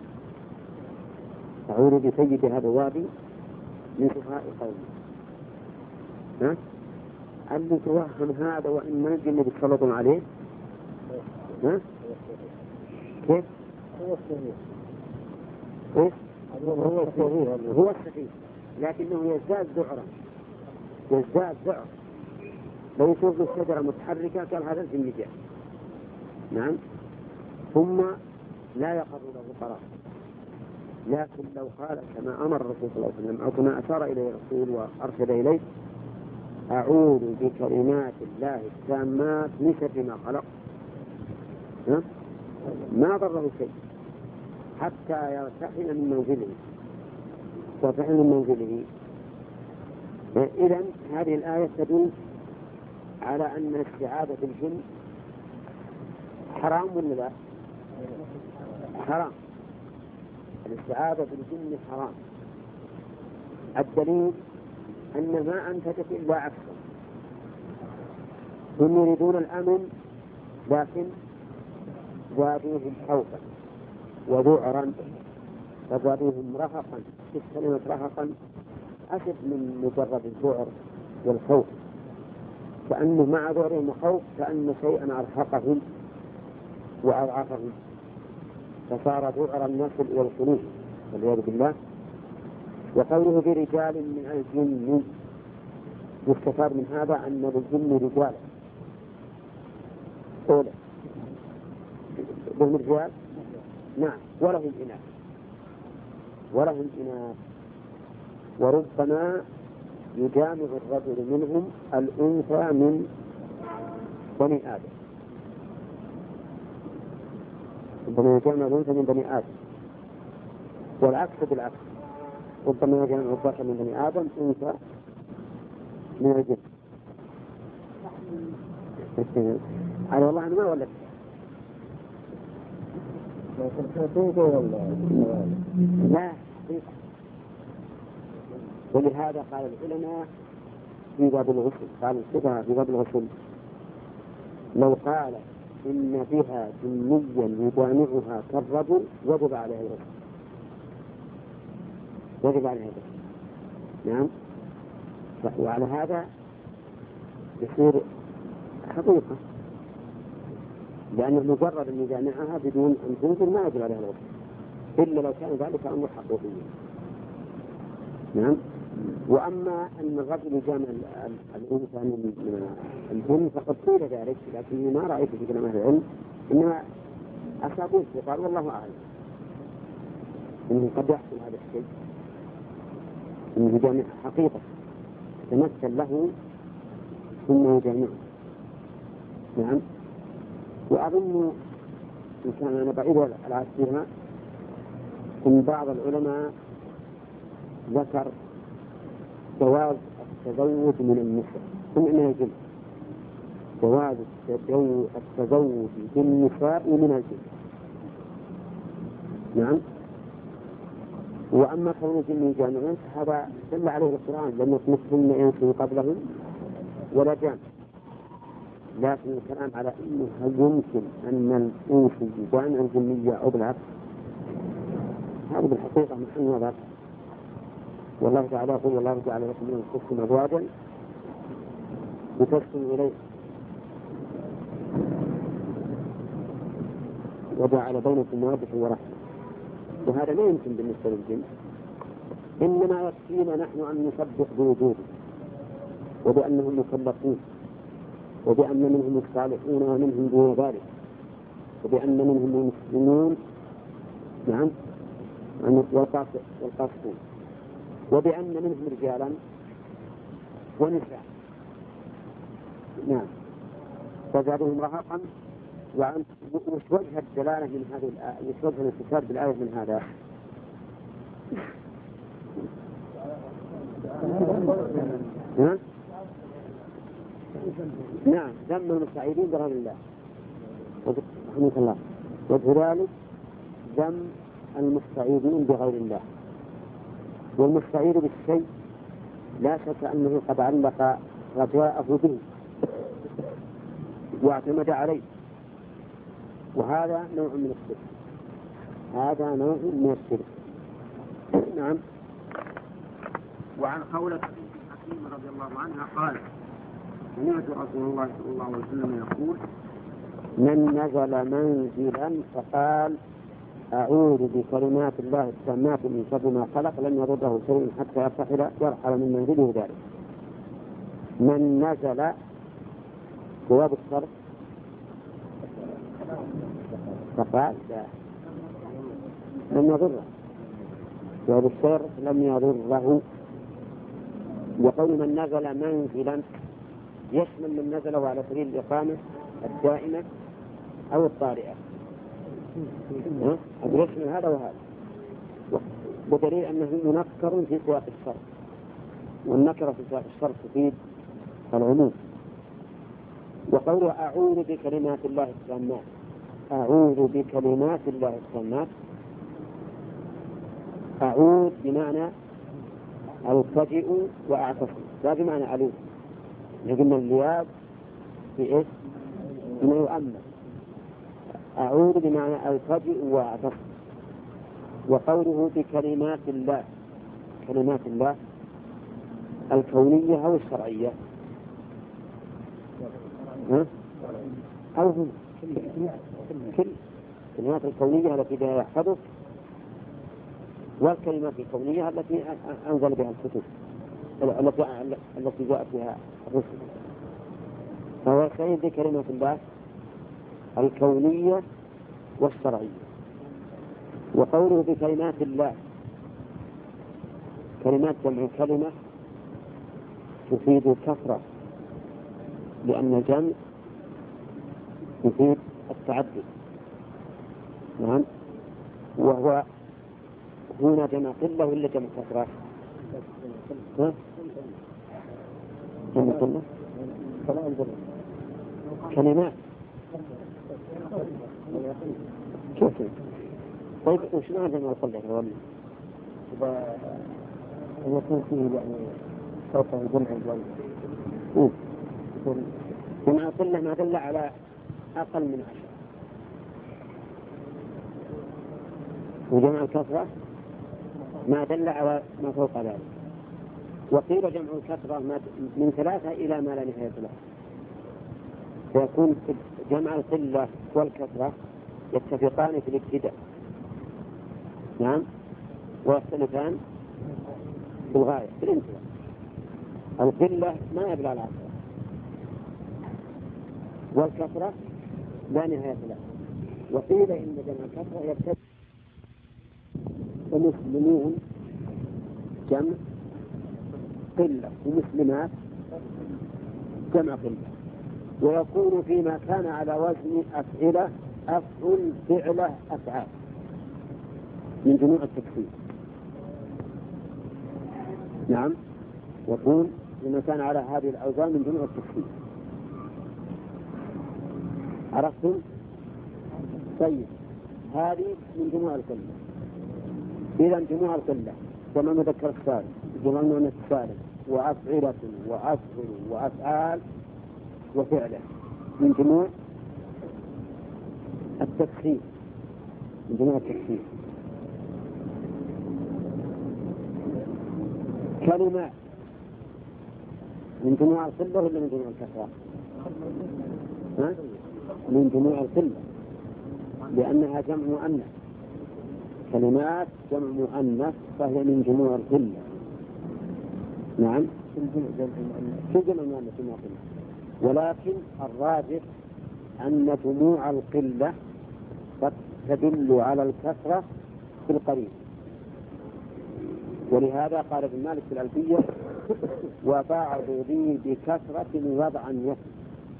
أعوذ بسيد هذا الوادي من سفهاء قومه. ها؟ اللي توهم هذا وإن ما الجن يتسلطون عليه. ها؟ كيف؟ هو السفيه. إيش؟ هو السفيه، هو السفيه، لكنه يزداد ذعرا، يزداد ذعر. لو يشوف الشجرة متحركة قال هذا الجن جاء. نعم، ثم لا يقر له قرار، لكن لو قال كما أمر الرسول صلى الله عليه وسلم أو كما أشار إليه الرسول وأرشد إليه أعوذ بكلمات الله التامات من شر ما خلق، ما ضره شيء حتى يرتحل من منزله، يرتحل من منزله. إذن هذه الآية تدل على أن استعاذة الجن حرام ولا لا؟ حرام، الاستعاذة بالجن حرام. الدليل أن ما أنتجت إلا عكسه، هم يريدون الأمن لكن زادوهم خوفا وذعرا، فزادوهم رهقا. كلمة رهقا أشد من مجرد الذعر والخوف، كأنه مع ذعرهم وخوف كأن شيئا أرهقهم وأضعفهم. فصار ذعر النسل والخلود والعياذ بالله. وقوله برجال من الجن يستفاد من هذا أن للجن رجالا أولى لهم رجال نعم ولهم إناث ولهم إناث وربما يجامع الرجل منهم الأنثى من بني آدم ربما يجامع الأنثى من بني آدم والعكس بالعكس ربما يجامع الذكر من بني آدم أنثى من الجن. على والله أنا ما ولدت لا حقيقة. ولهذا قال العلماء في باب الغسل قال الفقهاء في باب الغسل لو قال إن بها جنيا يجامعها كالرجل وجب عليها الغسل وجب عليها الغسل نعم. وعلى هذا يصير حقيقة لأنه مجرد أن يجامعها بدون أن تنزل ما يجب عليها الغسل إلا لو كان ذلك أمر حقيقي نعم. وأما أن الرجل يجامع الأنثى من الجن فقد قيل ذلك لكني ما رأيت في كلام أهل العلم إنما أصابوه وقال والله أعلم إنه قد يحصل هذا الشيء إنه يجامع حقيقة تمثل له ثم يجامعه نعم. وأظن إن كان أنا بعيد العهد فيها إن بعض العلماء ذكر جواز التزوج من النساء من الجن جواز التزوج بالنساء من الجن نعم. وأما كون الجن يجامعون هذا دل عليه القرآن لم يطمثهن إنس قبلهم ولا جان. لكن الكلام على أنه هل يمكن أن الإنس يجامع الجنية أو بالعكس هذا بالحقيقة محل نظر. والله تعالى يقول والله جعل لكم من أنفسكم أزواجا لتسكنوا إليه وجعل بينكم مودة ورحمة وهذا لا يمكن بالنسبة للجن. إنما يكفينا نحن أن نسبح بوجوده وبأنهم مكلفون وبأن منهم الصالحون ومنهم دون ذلك وبأن منهم المسلمون نعم والقاسطون وبأن منهم رجالا ونساء نعم فزادهم رهقا. وش وجه الدلالة من هذه الآية وش وجه الاستشهاد بالآية من هذا؟ ها؟ نعم ذم المستعيذين بغير الله رحمه الله. وجه ذلك ذم المستعيذين بغير الله. والمستعيذ بالشيء لا شك أنه قد علق رجاءه به واعتمد عليه وهذا نوع من الشرك هذا نوع من الشرك نعم. وعن خولة حكيم رضي الله عنها قال سمعت رسول الله صلى الله عليه وسلم يقول من نزل منزلا فقال أعوذ بكلمات الله التامات من شر ما خلق لم يضره شيء حتى يرتحل يرحل من منزله ذلك. من نزل جواب الشرط فقال لم يضره جواب الشرط لم يضره. وقول من نزل منزلا يشمل من نزله على سبيل الإقامة الدائمة أو الطارئة يشمل هذا وهذا بدليل أنه منكر في سياق الشرط والنكرة في سياق الشرط تفيد العموم. وقوله أعوذ بكلمات الله التامات أعوذ بكلمات الله التامات أعوذ بمعنى ألتجئ وأعتصم لا بمعنى ألوذ لكن اللياذ في إيش؟ إنه يؤمن. أعوذ بمعنى ألتجئ وأعتصم. وقوله بكلمات الله كلمات الله الكونية أو الشرعية ها؟ أو هم كل الكلمات الكونية التي بها يحفظك، والكلمات الكونية التي أنزل بها الكتب التي التي جاءت بها الرسل. فهو يستعين بكلمات الله الكونية والشرعية. وقوله بكلمات الله، كلمات جمع كلمة تفيد الكثرة، لأن الجمع يفيد التعدد. نعم. وهو هنا جمع قلة ولا جمع كثرة؟ ها؟ جمع قلة؟ كلمات. كيف؟ طيب وش معنى جمع القلة يا ولي؟ إذا يكون فيه يعني صوت جمع الجمع. جمع القلة ما دل على أقل من عشر، وجمع الكثرة ما دل على ما فوق ذلك. وقيل جمع الكثرة من ثلاثة إلى ما لا نهاية له، فيكون جمع القلة والكثرة يتفقان في الابتداء، نعم، ويختلفان في الغاية في الانتهاء. القلة ما يبلغ العشرة، والكثرة لا نهاية له. وقيل إن جمع الكثرة يبتدئ ومسلمون جمع قلة ومسلمات جمع قلة. ويكون فيما كان على وزن أفعلة أفعل فعلة أفعال من جموع التكفير. نعم، يكون فيما كان على هذه الأوزان من جموع التكفير. عرفتم؟ طيب، هذه من جموع القلة. إذا جموع القلة جمع مذكر السالم، جمع مؤنث السالم، وأفعلة وأفعل وأفعال وفعله من جموع التكفير، من جموع التكفير. كلمات من جموع القلة ولا من جموع الكثرة؟ ها؟ من جموع القلة، لأنها جمع مؤنث. كلمات جمع مؤنث فهي من جموع القلة. نعم، في جمع مؤنث جموع القلة، ولكن الراجح أن جموع القلة قد تدل على الكثرة في القريب. ولهذا قال ابن مالك في الألفية: وبعض ذي بكثرة وضعا يسي.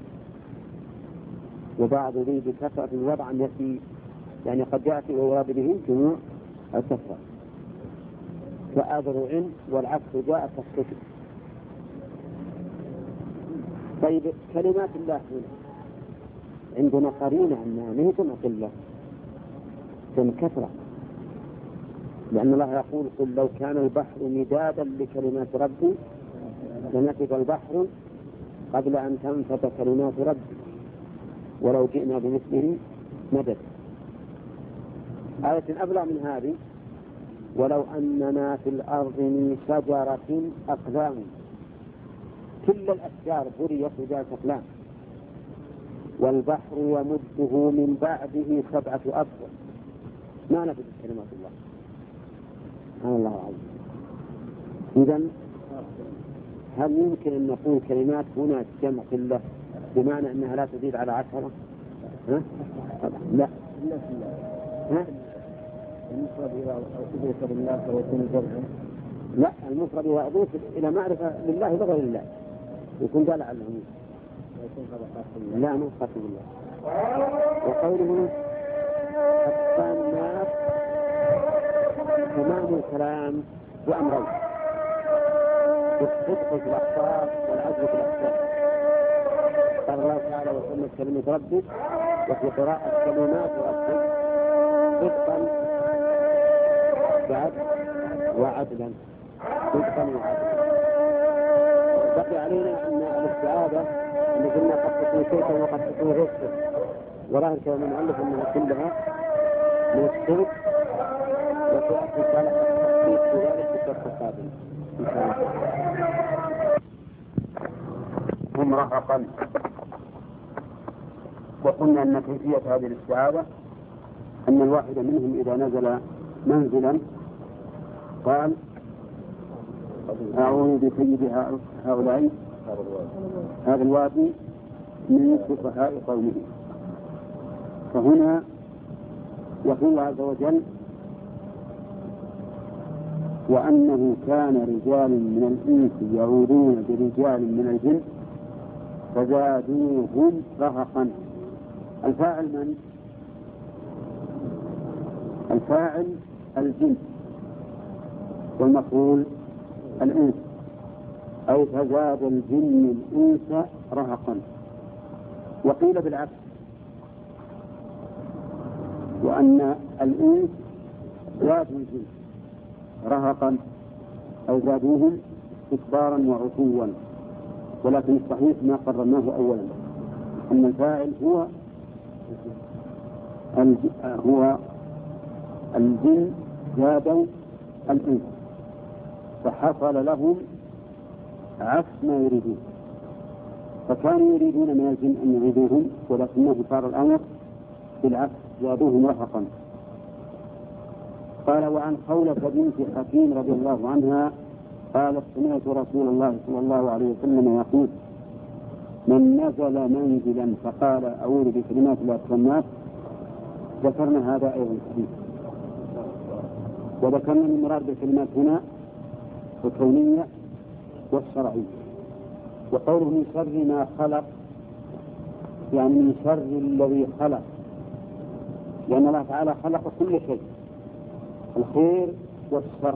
وبعض ذي بكثرة وضعا يسي يعني قد يأتي ويراد به جموع الكثرة، كأذرع والعكس جاء كالسكر. طيب، كلمات الله هنا عندنا قرينة أنها ما هي جمع قلة، جمع كثرة، لأن الله يقول: قل لو كان البحر مدادا لكلمات ربي لنفد البحر قبل أن تنفد كلمات ربي ولو جئنا بمثله مدد. آية أبلغ من هذه: ولو أننا في الأرض من شجرة أقلام. كل الأشجار بريت وجاءت أقلام، والبحر يمده من بعده سبعة أبحر. ما نفدت كلمات الله. سبحان الله العظيم. إذن هل يمكن أن نقول كلمات هنا جمع قلة بمعنى أنها لا تزيد على عشرة؟ ها؟ لا. ها؟ المفرد إذا أضيف لله فيكون جمعا. لا، المفرد إذا أضيف إلى معرفة لله بغير الله يكون دال على العموم. لا، مو خاص بالله. وقوله التامات تمام الكلام بأمرين: الصدق في الأخبار والعدل في الأحكام. قال الله تعالى: وسمت كلمة ربك، وفي قراءة كلمات ربك صدقا بعد وعدلا، صدقا وعدلا. بقي علينا أن الاستعاذة أن قلنا قد تكون شيئا وقد تكون غير شيء، وراها كلام المؤلف أنها كلها من الشرك، وسيأتي إن شاء الله التخصيص في ذلك في الدرس القادم إن شاء الله. مرهقا. وقلنا أن كيفية هذه الاستعاذة أن الواحد منهم إذا نزل منزلا قال أعوذ بسيد هؤلاء هذا الوادي من سفهاء قومه. فهنا يقول الله عز وجل وأنه كان رجال من الإنس يعوذون برجال من الجن فزادوهم رهقا. الفاعل من؟ الفاعل الجن والمفعول الإنس، أي فزاد الجن الإنس رهقا. وقيل بالعكس، وأن الإنس زادوا الجن رهقا أو زادوهم استكبارا وعتوا، ولكن الصحيح ما قررناه أولا أن الفاعل هو هو الجن زادوا الإنس، فحصل لهم عكس ما يريدون، فكانوا يريدون من الجن أن يعيدوهم ولكنه صار الأمر بالعكس زادوهم رهقا. قال وعن خولة بنت حكيم رضي الله عنها قالت سمعت رسول الله صلى الله عليه وسلم يقول من نزل منزلا فقال أعوذ بكلمات الله التامات. ذكرنا هذا أيضا حديث، وذكرنا المراد بالكلمات هنا الكونية والشرعية. وقوله من شر ما خلق يعني من شر الذي خلق، لأن الله تعالى خلق كل شيء الخير والشر،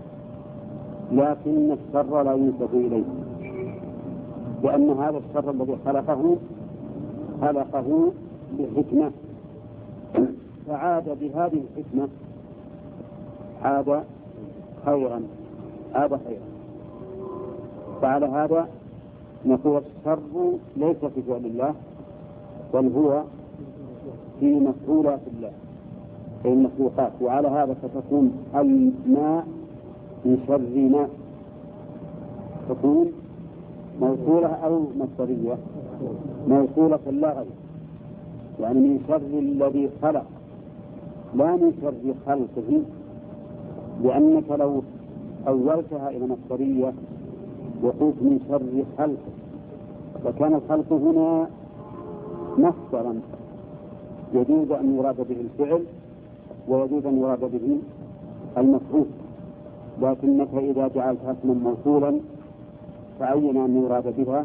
لكن الشر لا ينسب إليه، لأن هذا الشر الذي خلقه خلقه بحكمة، فعاد بهذه الحكمة عاد خيرا عاد خيرا. فعلى هذا نقول الشر ليس في فعل الله بل هو في مفعولات الله في المخلوقات. وعلى هذا فتكون الماء من شر ماء تكون موصولة أو مصدرية موصولة لا غير، يعني من شر الذي خلق لا من شر خلقه، لأنك لو أولتها إلى مصدرية وقلت من شر خلقه فكان الخلق هنا مصدرا يجوز أن يراد به الفعل ويجوز أن يراد به المفعول، لكنك إذا جعلتها اسما موصولا فعين أن يراد بها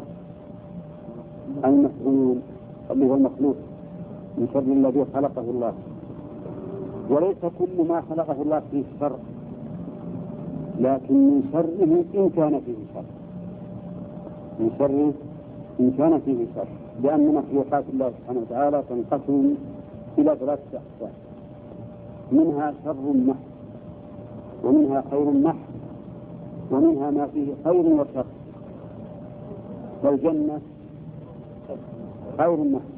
المفعول اللي هو المخلوق من شر الذي خلقه الله. وليس كل ما خلقه الله فيه شر، لكن من شره إن كان فيه شر من شره إن كان فيه شر، لأن مخلوقات الله سبحانه وتعالى تنقسم إلى ثلاثة أقسام، منها شر محض ومنها خير محض ومنها ما فيه خير وشر. فالجنة خير محض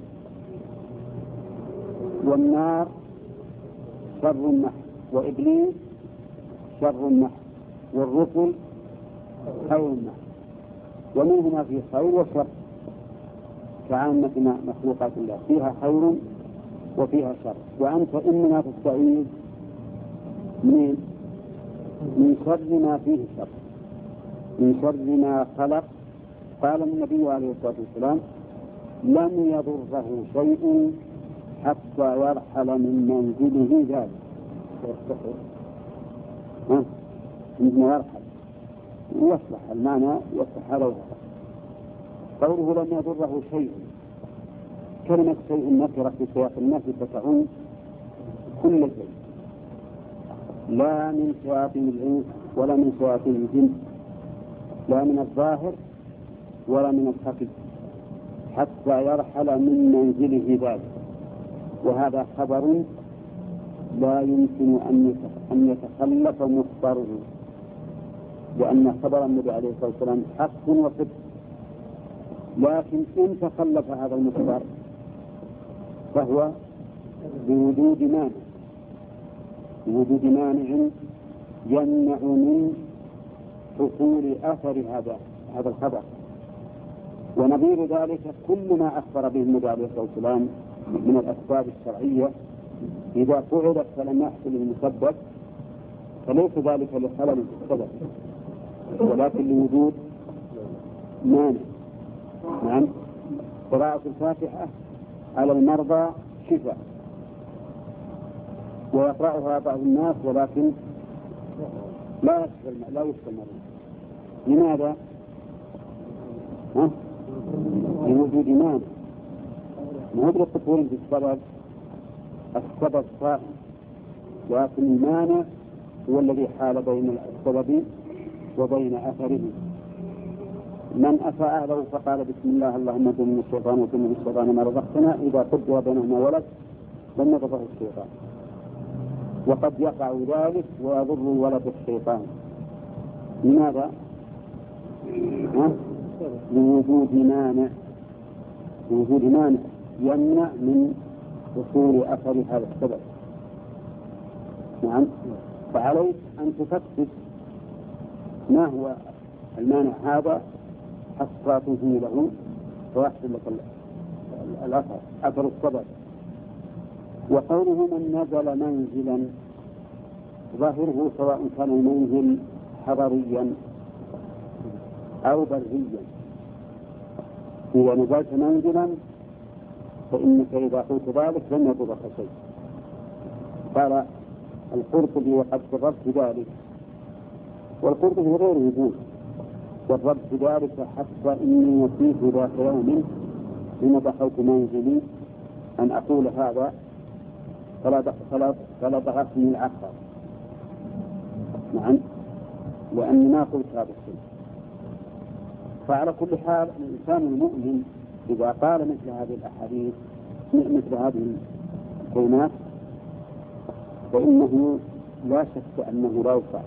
والنار شر محض وإبليس شر محض والرسل خير محض، ومنه ما فيه خير وشر كعامة مخلوقات الله فيها خير وفيها شر. وأنت إنما تستعيذ من من شر ما فيه شر من شر ما خلق. قال النبي عليه الصلاة والسلام لم يضره شيء حتى يرحل من منزله ذلك من يرحل يصلح المعنى يصلح هذا وهذا. قوله لم يضره شيء، كلمة شيء نكرة في سياق النفي فتعم كل شيء، لا من شياطين الإنس ولا من شياطين الجن، لا من الظاهر ولا من الخفي، حتى يرحل من منزله ذلك. وهذا خبر لا يمكن أن يتخلف مخبره، لأن خبر النبي عليه الصلاة والسلام حق وصدق، لكن إن تخلف هذا المخبر فهو بوجود مانع بوجود مانع يمنع من حصول أثر هذا هذا الخبر. ونظير ذلك كل ما أخبر به النبي عليه الصلاة والسلام من الأسباب الشرعية إذا فعلت فلم يحصل المسبب فليس ذلك لخلل في السبب ولكن لوجود مانع. نعم. قراءة الفاتحة على المرضى شفاء ويقرأها بعض الناس ولكن لا يشفى لا يشفى المريض. لماذا؟ ها؟ لوجود مانع. ما هو التطوير في السبب، السبب صائم لكن المانع هو الذي حال بين السبب وبين أثره. من أتى أهله فقال بسم الله اللهم اجعلني من الشيطان وجنبني من الشيطان ما رزقتنا إذا قدر بينهما ولد لم يضره الشيطان. وقد يقع ذلك ويضر ولد الشيطان. لماذا؟ لوجود مانع لوجود مانع يمنع من وصول أثر هذا السبب. نعم. فعليك أن تفتش ما هو المانع هذا حتى تزيله ويحصل لك الأثر أثر السبب. وقوله من نزل منزلا ظاهره سواء كان المنزل حضريا أو بريا. إذا نزلت منزلا فإنك إذا قلت ذلك لم يضرك شيء. قال القرطبي وقد جربت ذلك، والقرطبي غير يقول جربت ذلك حتى إني نسيت ذات يوم حين دخلت منزلي أن أقول هذا فلا فلا ضغطني العقل. نعم. لأني ما قلت هذا الشيء. فعلى كل حال الإنسان المؤمن إذا قال مثل هذه الأحاديث مثل هذه الكلمات فإنه لا شك أنه لا يفعل.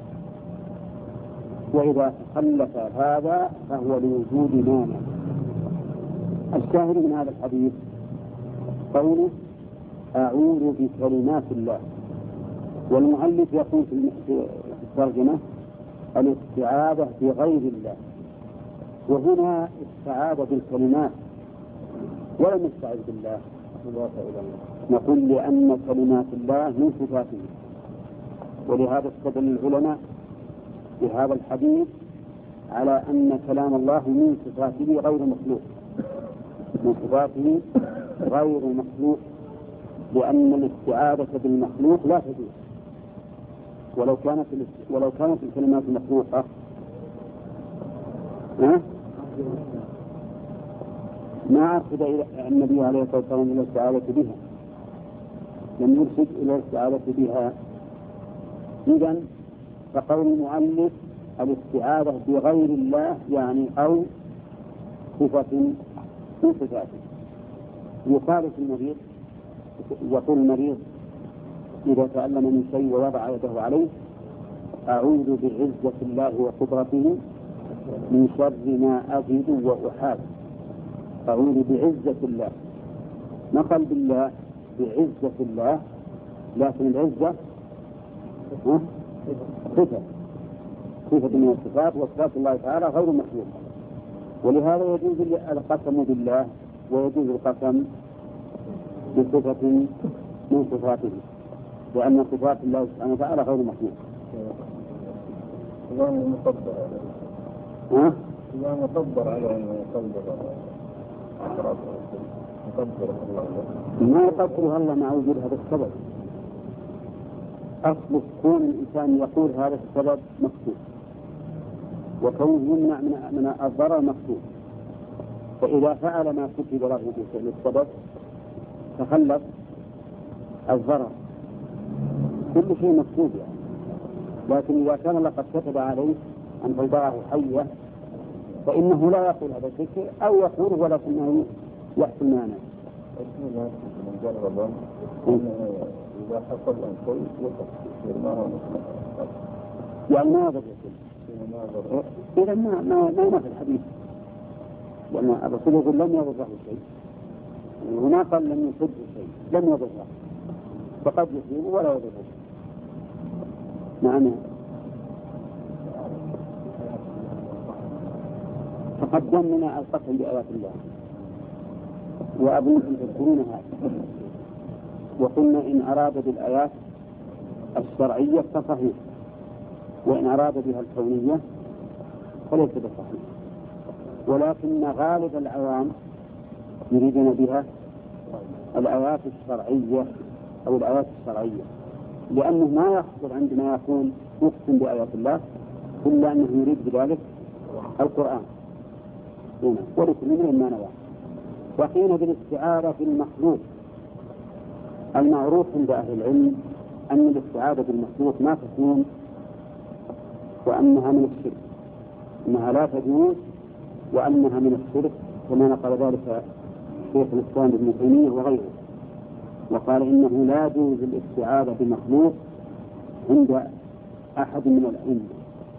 وإذا تخلف هذا فهو لوجود مانع. الشاهد من هذا الحديث قوله أعوذ بكلمات الله. والمؤلف يقول في الترجمة الاستعاذة بغير الله، وهنا استعاذ بالكلمات ولم يستعذ بالله. نقول لأن كلمات الله من صفاته، ولهذا استدل العلماء بهذا الحديث على أن كلام الله من صفاته غير مخلوق من صفاته غير مخلوق لأن الاستعاذة بالمخلوق لا تجوز. ولو كانت ولو كانت الكلمات مخلوقة ما أرشد النبي عليه الصلاة والسلام إلى الاستعاذة بها، لم يرشد إلى الاستعاذة بها. إذن فقول المؤلف الاستعاذة بغير الله يعني أو صفة من صفاته. يقال في المريض يقول المريض إذا تألم من شيء ووضع يده عليه أعوذ بعزة الله وقدرته من شر ما أجد وأحاذ. أعوذ بعزة الله، ما قال بالله بعزة الله، لكن العزة صفة صفة من الصفات، وصفات الله تعالى غير مخلوقة. ولهذا يجوز القسم بالله ويجوز القسم بصفة من صفاته، لأن صفات الله سبحانه وتعالى غير مخلوقة. ها؟ إذا مقدر على أن يقدر مقدر الله ما يقدره الله مع وجود هذا السبب. أصل كون الإنسان يقول هذا السبب مكتوب، وكونه يمنع من الضرر مكتوب. فإذا فعل ما كتب له بفعل السبب تخلف الضرر. كل شيء مكتوب يعني. لكن إذا كان الله قد كتب عليه أن تلدغه حية فإنه لا يقول هذا الشيء أو يقول ولكنه يحصل مانع. إذا حصل أن شيء يصير ما هو يعني ما هذا الشيء. إذا ما ما ما ما في الحديث، لأن الرسول يقول لم يضره شيء، هنا قال لم يصبه شيء، لم يضره، فقد يصيبه ولا يضره. نعم. تقدمنا القسم بآيات الله وأبوكم تذكرون هذا. وقلنا إن أراد بالآيات الشرعية فصحيح، وإن أراد بها الكونية فليس بصحيح، ولكن غالب العوام يريدون بها الآيات الشرعية أو الآيات الشرعية، لأنه ما يحصل عندما يقول يقسم بآيات الله إلا أنه يريد بذلك القرآن هنا، ولكل من ما نوى. وحين بالاستعارة بالمخلوق، المعروف عند أهل العلم أن الاستعارة بالمخلوق ما تكون وأنها من الشرك، أنها لا تجوز وأنها من الشرك، كما نقل ذلك شيخ الإسلام ابن تيمية وغيره، وقال إنه لا يجوز الاستعاذة بمخلوق عند أحد من الأئمة،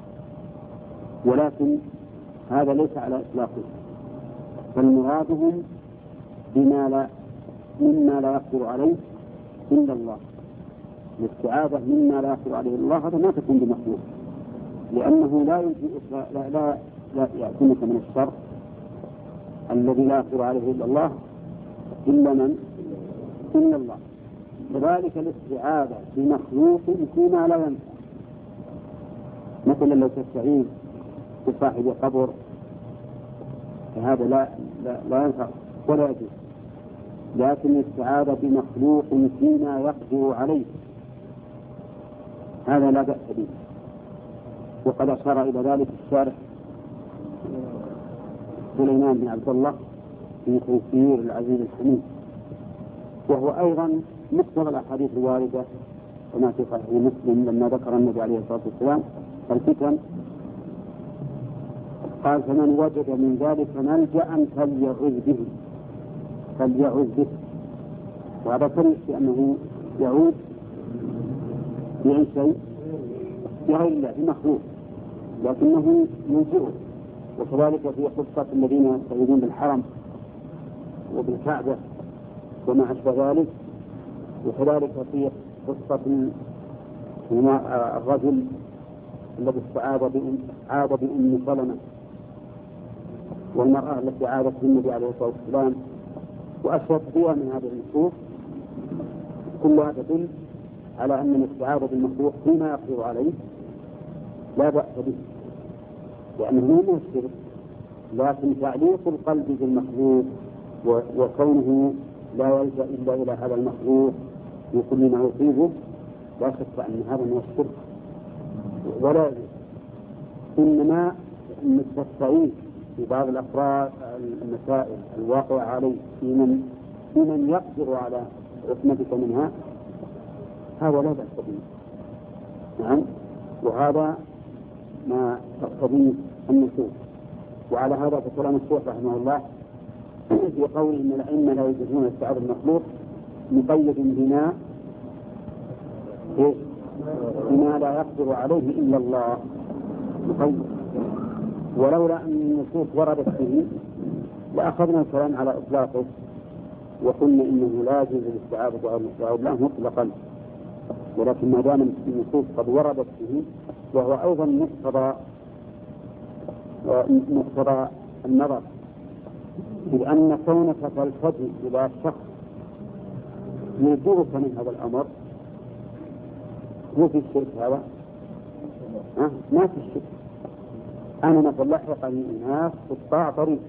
ولكن هذا ليس على إطلاقه، فالمرادهم بما لا مما لا يقدر عليه إلا الله. الاستعاذة مما لا يقدر عليه الله هذا ما تكون بمخلوق، لأنه لا يجوز لا لا, لا يأتيك من الشر الذي لا يقدر عليه إلا الله إلا من إلا الله. كذلك الاستعاذة بمخلوق فيما لا ينفع، مثلا لو تستعين بصاحب قبر فهذا لا لا, لا ينفع ولا يجوز، لكن الاستعاذة بمخلوق فيما يقدر عليه هذا لا بأس به، وقد أشار إلى ذلك الشارح سليمان بن عبد الله في تيسير العزيز الحميد، وهو أيضا مقتضى الأحاديث الواردة وما في صحيح مسلم لما ذكر النبي عليه الصلاة والسلام الفتن قال فمن وجد من ذلك ملجأ فليعوذ به فليعوذ به، وهذا صريح بأنه يعود بأي شيء بغير الله بمخلوق لكنه ينجئه. وكذلك في قصة الذين يستعيذون بالحرم وبالكعبة وما أشبه ذلك، وكذلك في قصة الرجل الذي استعاذ عاد بأم سلمة والمرأة التي عادت بالنبي عليه الصلاة والسلام وأشهد فيها من هذه النصوص كلها تدل على أن الاستعاذة بالمخلوق فيما يقدر عليه لا بأس به، لأنه من الشرك، لكن تعليق القلب بالمخلوق وكونه لا يلجأ إلا إلى هذا المخلوق وكل ما يصيبه لا شك أن هذا من الشرك ولا يجوز. إنما نستعين في بعض الأفراد المسائل الواقع عليه في من في من يقدر على عصمتك منها هذا لا بأس به. نعم، وهذا ما تقتضيه النصوص. وعلى هذا فكلام الشيخ رحمه الله في قول إن الأئمة لا يجوزون الاستعاذة بالمخلوق مقيد بما بما لا يقدر عليه إلا الله مقيد، ولولا أن النصوص وردت به لأخذنا الكلام على إطلاقه وقلنا إنه لا يجوز الاستعاذة على الله مطلقا، ولكن ما دام النصوص قد وردت به وهو أيضا مقتضى مقتضى النظر، بأن كونك تلتجئ إلى شخص يجيبك من هذا الأمر هو في الشرك هذا؟ أه؟ ما في الشرك. أنا مثلا لحقني أناس قطاع طريق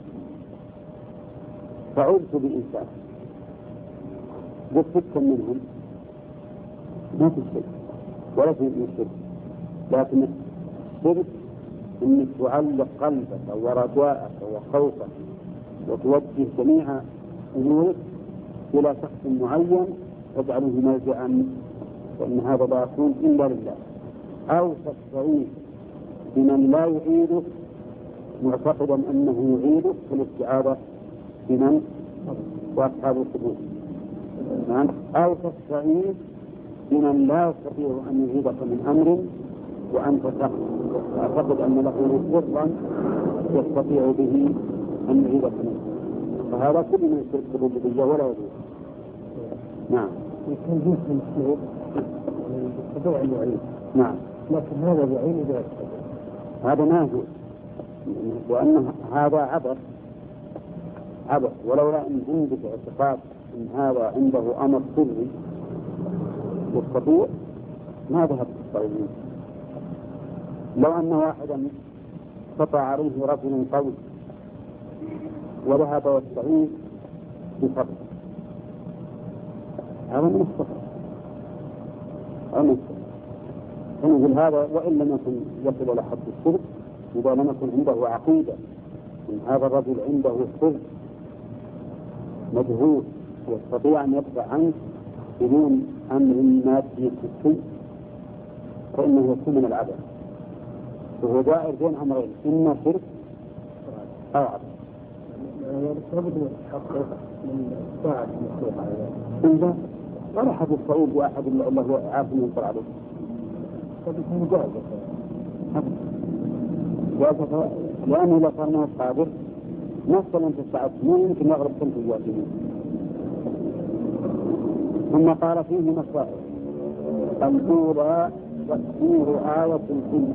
فعدت بإنسان قلت فكا منهم ما في الشرك ولا في الشرك، لكن الشرك أنك تعلق قلبك ورجاءك وخوفك وتوجه جميع أمورك إلى شخص معين تجعله ملجأ، وأن هذا لا يكون إلا لله، أو تستعين بمن لا يعيدك معتقدا أنه يعيدك في الاستعاذة بمن وأصحاب القبور، أو تستعين بمن لا يستطيع أن يعيدك من أمر وأنت تعتقد أن له سرا يستطيع به أن يعيدك منه، فهذا كل من الشرك بالربوبية ولا يجوز. نعم. يكون جزء من الشرك يستطيع أن يعيد. نعم. لكن هذا يعين إذا هذا ما يجوز، لأن هذا عبث عبث، ولولا أن عندك اعتقاد أن هذا عنده أمر سري يستطيع ما ذهب الصعيدين. لو أن واحدا قطع عليه رجل قوي وذهب يستعين بفضل هذا من الصبر فنقول هذا وإن لم يكن يصل إلى حد الشرك إذا لم يكن عنده عقيدة إن هذا الرجل عنده سر مجهول يستطيع أن يدفع عنه بدون أمر مادي حسي فإنه يكون من العبث وهو دائر بين أمرين إما شرك أو عبث. لابد من التحقق من طاعة المخلوق على ذلك. ولا أحد يستعين بأحد إلا الله عارف من ينصر عليه. قد يكون جائزة. جائزة لأنه إذا صار ما قادر نفس أن تستعد ما يمكن يغلب كنت الواجبين. ثم قال فيه مسائل الأولى تفسير آية الجن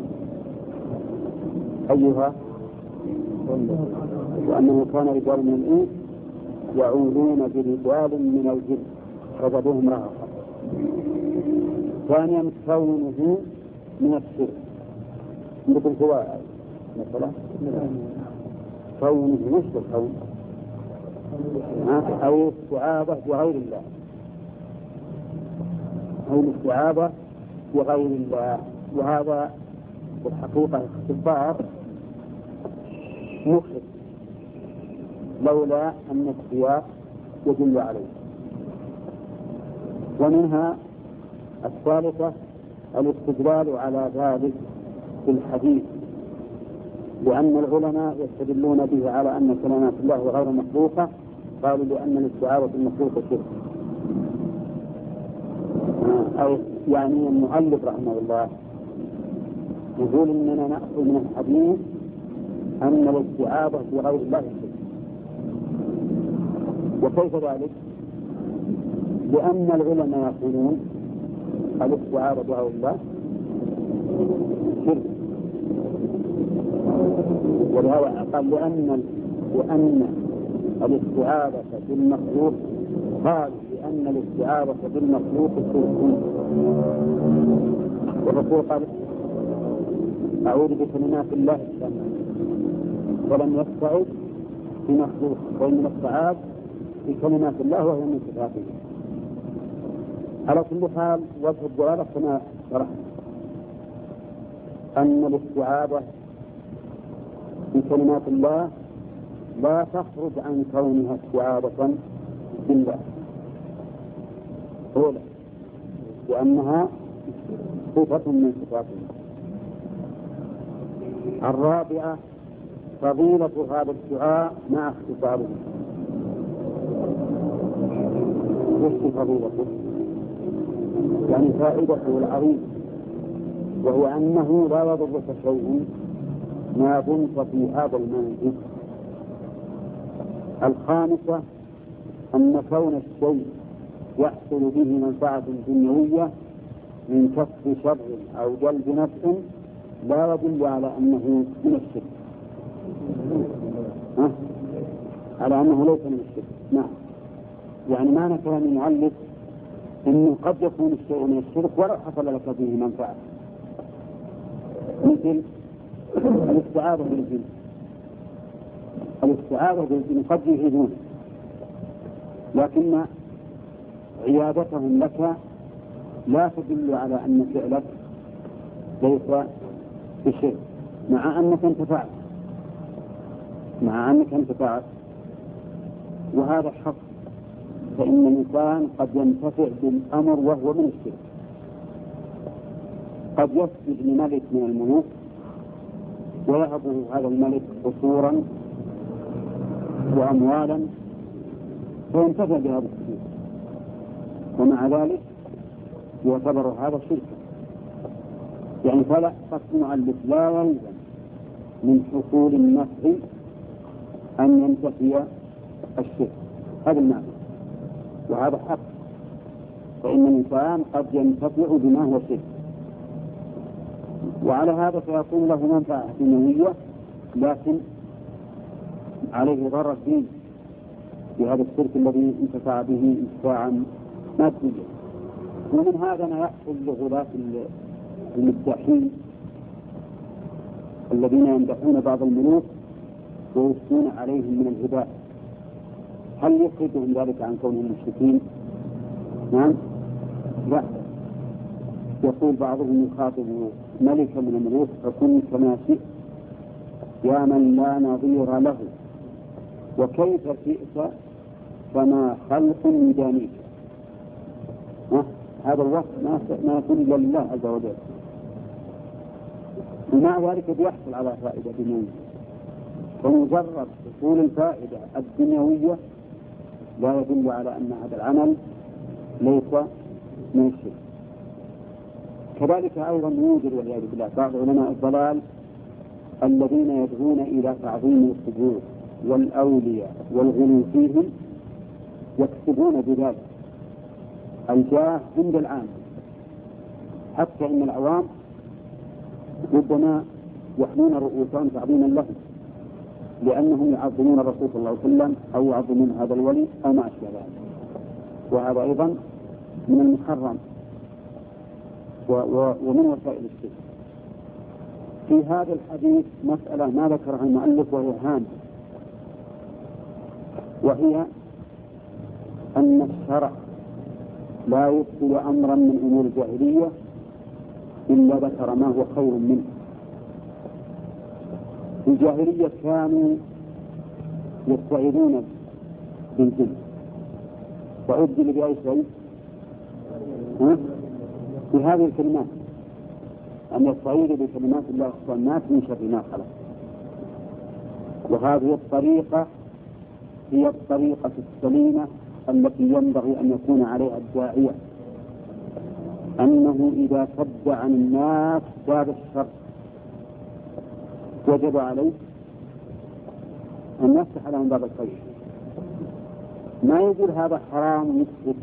أيها وأنه كان رجال من الإنس يعودون برجال من الجن فزادوهم رهقا. ثانيا كونه من الشرك مثل سواء مثلا كونه مش الكون أو الاستعاذة بغير الله أو الاستعاذة بغير الله وهذا في الحقيقة اختبار مخرج لولا أن السياق يدل عليه. ومنها الثالثة الاستدلال على ذلك في الحديث لأن العلماء يستدلون به على أن كلمات الله غير مخلوقة قالوا لأن الاستعارة المخلوقة شرك. أو يعني المؤلف رحمه الله يقول إننا نأخذ من الحديث أن الاستعاذة بغير الله شرك. وكيف ذلك؟ لأن العلماء يقولون الاستعاذة بغير الله شرك ولهذا قال لأن لأن الاستعاذة بالمخلوق قال لأن الاستعاذة بالمخلوق شرك. والرسول قال أعوذ بكلمات الله التامة ولم يستعذ بمخلوق وإنما استعاذ بكلمات الله وهي من صفاته. على كل حال وجه الدلالة كما شرحنا أن الاستعاذة بكلمات الله لا تخرج عن كونها استعاذة بالله أولا لأنها صفة من صفاته. الرابعة فضيلة هذا الدعاء مع اختصاره. وش فضيلته؟ يعني فائدته العظيمة وهو أنه لا يضرك شيء ما دمت في هذا المنزل. الخامسة أن كون الشيء يحصل به منفعة دنيوية من كسب شر أو جلب نفس لا يدل على أنه من الشرك ها؟ على أنه ليس من الشرك. نعم يعني معنى كلام المؤلف أنه قد يكون الشيء من الشرك ولو حصل لك فيه منفعة مثل الاستعاذة بالجن. الاستعاذة بالجن قد يعيدون لكن عيادتهم لك لا تدل على أن فعلك ليس بشرك مع أنك انتفعت مع أنك انتفعت وهذا حق. فإن الإنسان قد ينتفع بالأمر وهو من الشرك. قد يسجد لملك من الملوك ويهبه هذا الملك قصورا وأموالا فينتفع بهذا السجود ومع ذلك يعتبر هذا شركا. يعني فلا قصد المؤلف لا يلزم من حصول النفع أن ينتفي الشرك. هذا المعنى وهذا حق. فإن الإنسان قد ينتفع بما هو شرك وعلى هذا فيكون له منفعة دنيوية لكن عليه ضرر فيه بهذا الشرك الذي انتفع به انتفاعا ماديا. ومن هذا ما يحصل لغلاة المداحين الذين يمدحون بعض الملوك ويثنون عليهم من الهداء، هل يخرجهم ذلك عن كونهم مشركين؟ نعم، لا. يقول بعضهم يخاطب ملكا من الملوك: فكن كما شئت يا من لا نظير له، وكيف شئت فما خلق يدانيك. هذا الوصف ما يكون إلا لله عز وجل، ومع ذلك بيحصل على فائدة دنيوية، ومجرد حصول الفائدة الدنيوية لا يدل على أن هذا العمل ليس من الشرك. كذلك أيضا يوجد والعياذ بالله بعض علماء الضلال الذين يدعون إلى تعظيم القبور والأولياء والغلو فيهم، يكسبون بذلك الجاه عند العام، حتى إن العوام ربما يحنون رؤوسهم تعظيما لهم لأنهم يعظمون الرسول صلى الله عليه وسلم أو يعظمون هذا الولي أو ما أشبه ذلك، وهذا أيضا من المحرم ومن وسائل الشرك. في هذا الحديث مسألة ما ذكرها المؤلف وهي هامة، وهي أن الشرع لا يبطل أمرا من أمور الجاهلية إلا ذكر ما هو خير منه. في الجاهلية كانوا يستعيذون بالجن، وأبدل بأي شيء في هذه الكلمات، أن يستعيذوا بكلمات الله الصمات من شر ما خلق. وهذه الطريقة هي الطريقة السليمة التي ينبغي أن يكون عليها الداعية، أنه إذا سد عن الناس باب الشر وجب عليه أن يفتح لهم باب الخير. ما يقول هذا حرام يكذب،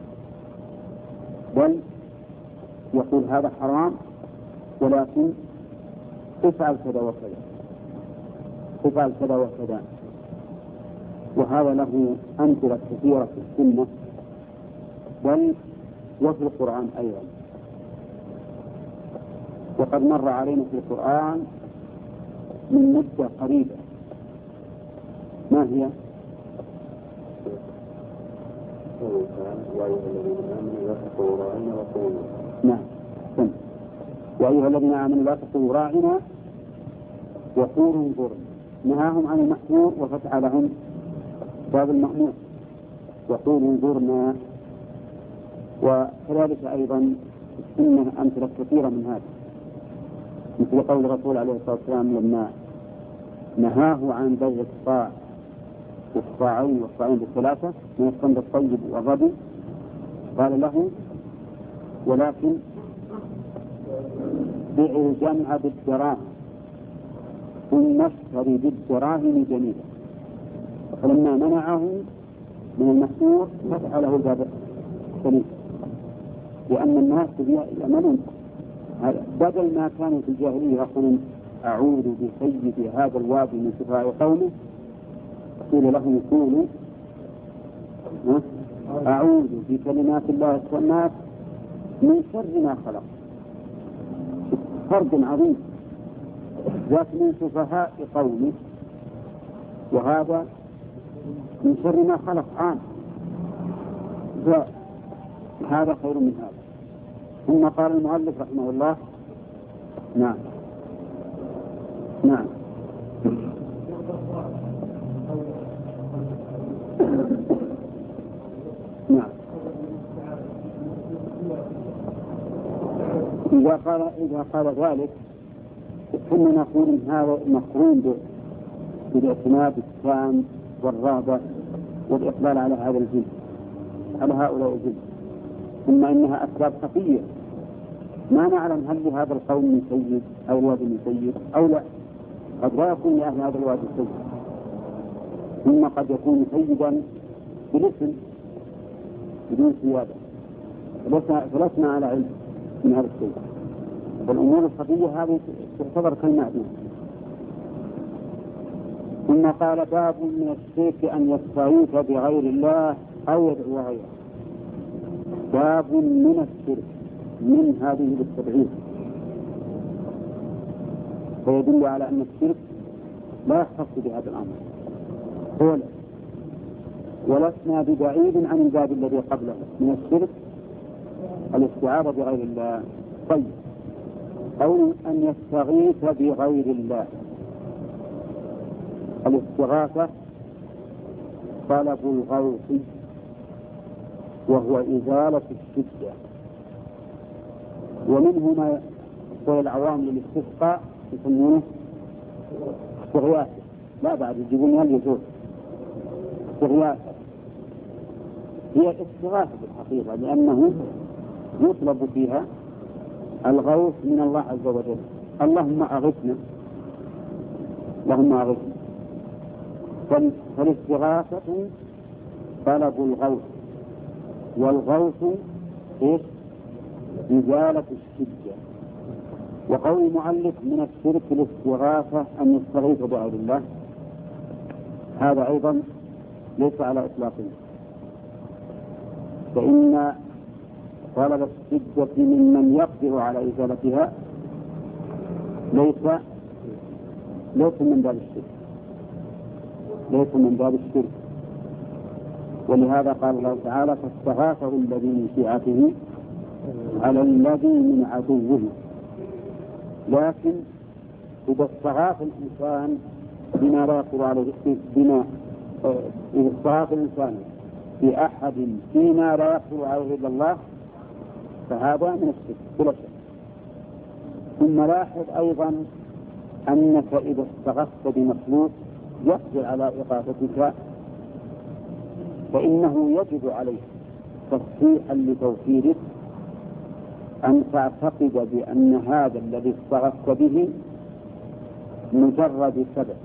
بل يقول هذا حرام ولكن افعل كذا وكذا، افعل كذا وكذا. وهذا له أمثلة كثيرة في السنة بل وفي القرآن أيضا. وقد مر علينا في القرآن من مدة قريبة. ما هي؟ نعم، يا أيها الذين آمنوا لا تقولوا راعنا وقولوا انظرنا. نهاهم عن المحظور وفتح لهم باب المأمور، وقولوا انظرنا. وكذلك أيضا السنة أمثلة كثيرة من هذا، مثل قول الرسول عليه الصلاة والسلام لما نهاه عن بيع الصاع والصاعين والصاعين بالثلاثة من الصند الطيب والربي، قال له: ولكن بيع الجمع بالدراهم ثم اشتري بالدراهم جميلة. فلما منعه من المحظور فتح له الباب السليم، لأن الناس يأمنون. بدل ما كانوا في الجاهلية يقولون أعوذ بسيد هذا الوادي من سفهاء قومه، قيل لهم يقولوا أعوذ بكلمات الله التامات من شر ما خلق. فرق عظيم، ذاك من سفهاء قومه وهذا من شر ما خلق عام، هذا خير من هذا. ثم قال المؤلف رحمه الله: نعم نعم نعم إذا قال إذا قال ذلك ثم نقول إن هذا مقرون بالاعتماد التام والرغبة والإقبال على هذا الجن، على هؤلاء الجن، ثم إنها أسباب خفية ما نعلم هل لهذا القوم من سيد أو الوادي من سيد أو لا. قد لا يكون لأهل هذا الوادي سيد، ثم قد يكون سيدا بالاسم بدون سيادة، فلسنا على علم من هذا السيد. والأمور الخفية هذه تعتبر كالمعدوم. ثم قال: باب من الشرك أن يستغيث بغير الله أو يدعو غيره. باب من الشرك من هذه بالتبعيد، فيدل على أن الشرك لا يختص بهذا الأمر هو ولسنا ببعيد عن الباب الذي قبله من الشرك الاستعاذة بغير الله. طيب، أو أن يستغيث بغير الله. الاستغاثة طلب الغوث وهو إزالة الشدة، ومنه ما يقول العوام للاستسقاء يسمونه استغياث، لا بعد يجيبون هل يجوز استغياث. هي استغاثة بالحقيقة لأنه يطلب فيها الغوث من الله عز وجل. اللهم أغثنا، اللهم أغثنا. فالاستغاثة طلب الغوث، والغوث إيش؟ إزالة الشدة. وقول المؤلف من الشرك الاستغاثة أن يستغيث بغير الله، هذا أيضا ليس على إطلاقه، فإن طلب الشدة ممن يقدر على إزالتها ليس ليس من باب الشرك، ليس من باب الشرك. ولهذا قال الله تعالى فاستغاثه الذي من شيعته على الذي من عدوه. لكن إذا استغاث الإنسان بما لا يقدر عليه بما إذا استغاث الإنسان بأحد فيما لا يقدر عليه إلا الله فهذا من الشرك بلا شك. ثم لاحظ أيضا أنك إذا استغثت بمخلوق يقدر على إغاثتك فإنه يجب عليك تصحيحا لتوحيدك أن تعتقد بأن هذا الذي استغثت به مجرد سبب،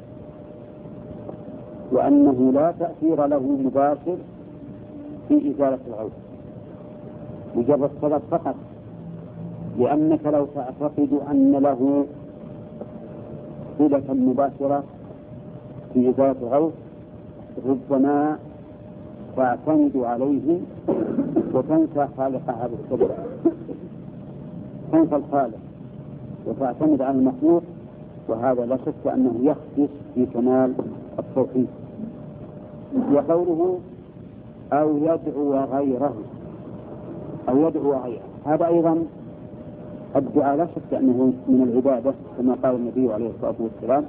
وأنه لا تأثير له مباشر في إزالة الغوث، مجرد سبب فقط. لأنك لو تعتقد أن له صلة مباشرة في إزالة الغوث ربما تعتمد عليه وتنسى خالق هذا السبب، تنسى الخالق وتعتمد على المخلوق، وهذا لا شك أنه يخدش في كمال التوحيد. وقوله أو يدعو غيره أو يدعو غيره، هذا أيضا الدعاء لا شك أنه من العبادة كما قال النبي عليه الصلاة والسلام،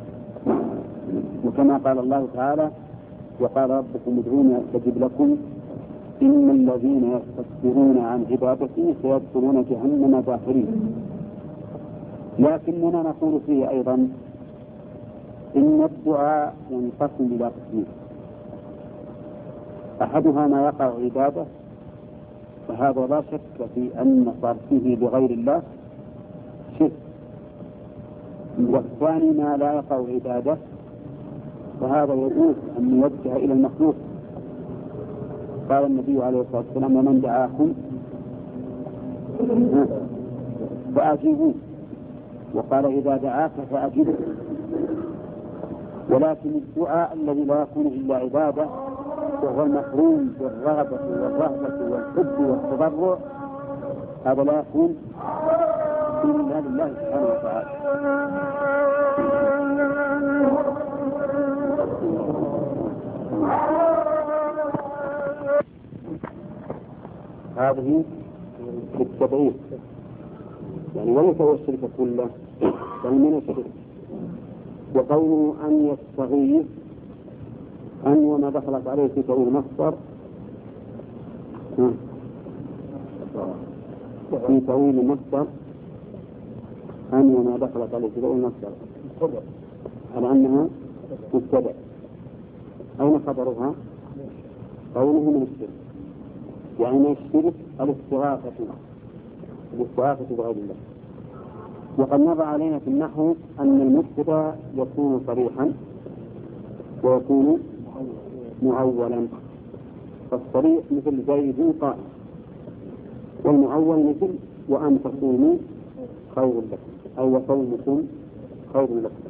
وكما قال الله تعالى وقال ربكم ادعوني أستجب لكم إن الذين يستكبرون عن عبادتي سيدخلون جهنم داخرين. لكننا نقول فيه أيضا إن الدعاء ينقسم إلى قسمين، أحدها ما يقع عبادة فهذا لا شك في أن صرفه لغير الله شرك، والثاني ما لا يقع عبادة فهذا يجوز أن يوجه إلى المخلوق. قال النبي عليه الصلاة والسلام ومن دعاكم فأجيبوه، وقال إذا دعاك فأجيبه. ولكن الدعاء الذي لا يكون إلا عبادة وهو المقرون بالرغبة والرهبة والحب والتضرع هذا لا يكون إلا لله سبحانه وتعالى. هذه بالتبعيد يعني وليس هو الشرك كله بل من الشرك. وقوله أن يستغيث أن وما دخلت عليه في تأويل مصدر في تأويل مصدر أن وما دخلت عليه في تأويل مصدر على أنها مبتدأ. أين خبرها؟ قوله من الشرك يعني من الشرك الاستغاثة الاستغاثة بغير الله. وقد مر علينا في النحو أن المبتدأ يكون صريحا ويكون معولا، فالصريح مثل زيد قائم، والمعول مثل وأن تصوموا خير لكم أو وصومكم خير لكم.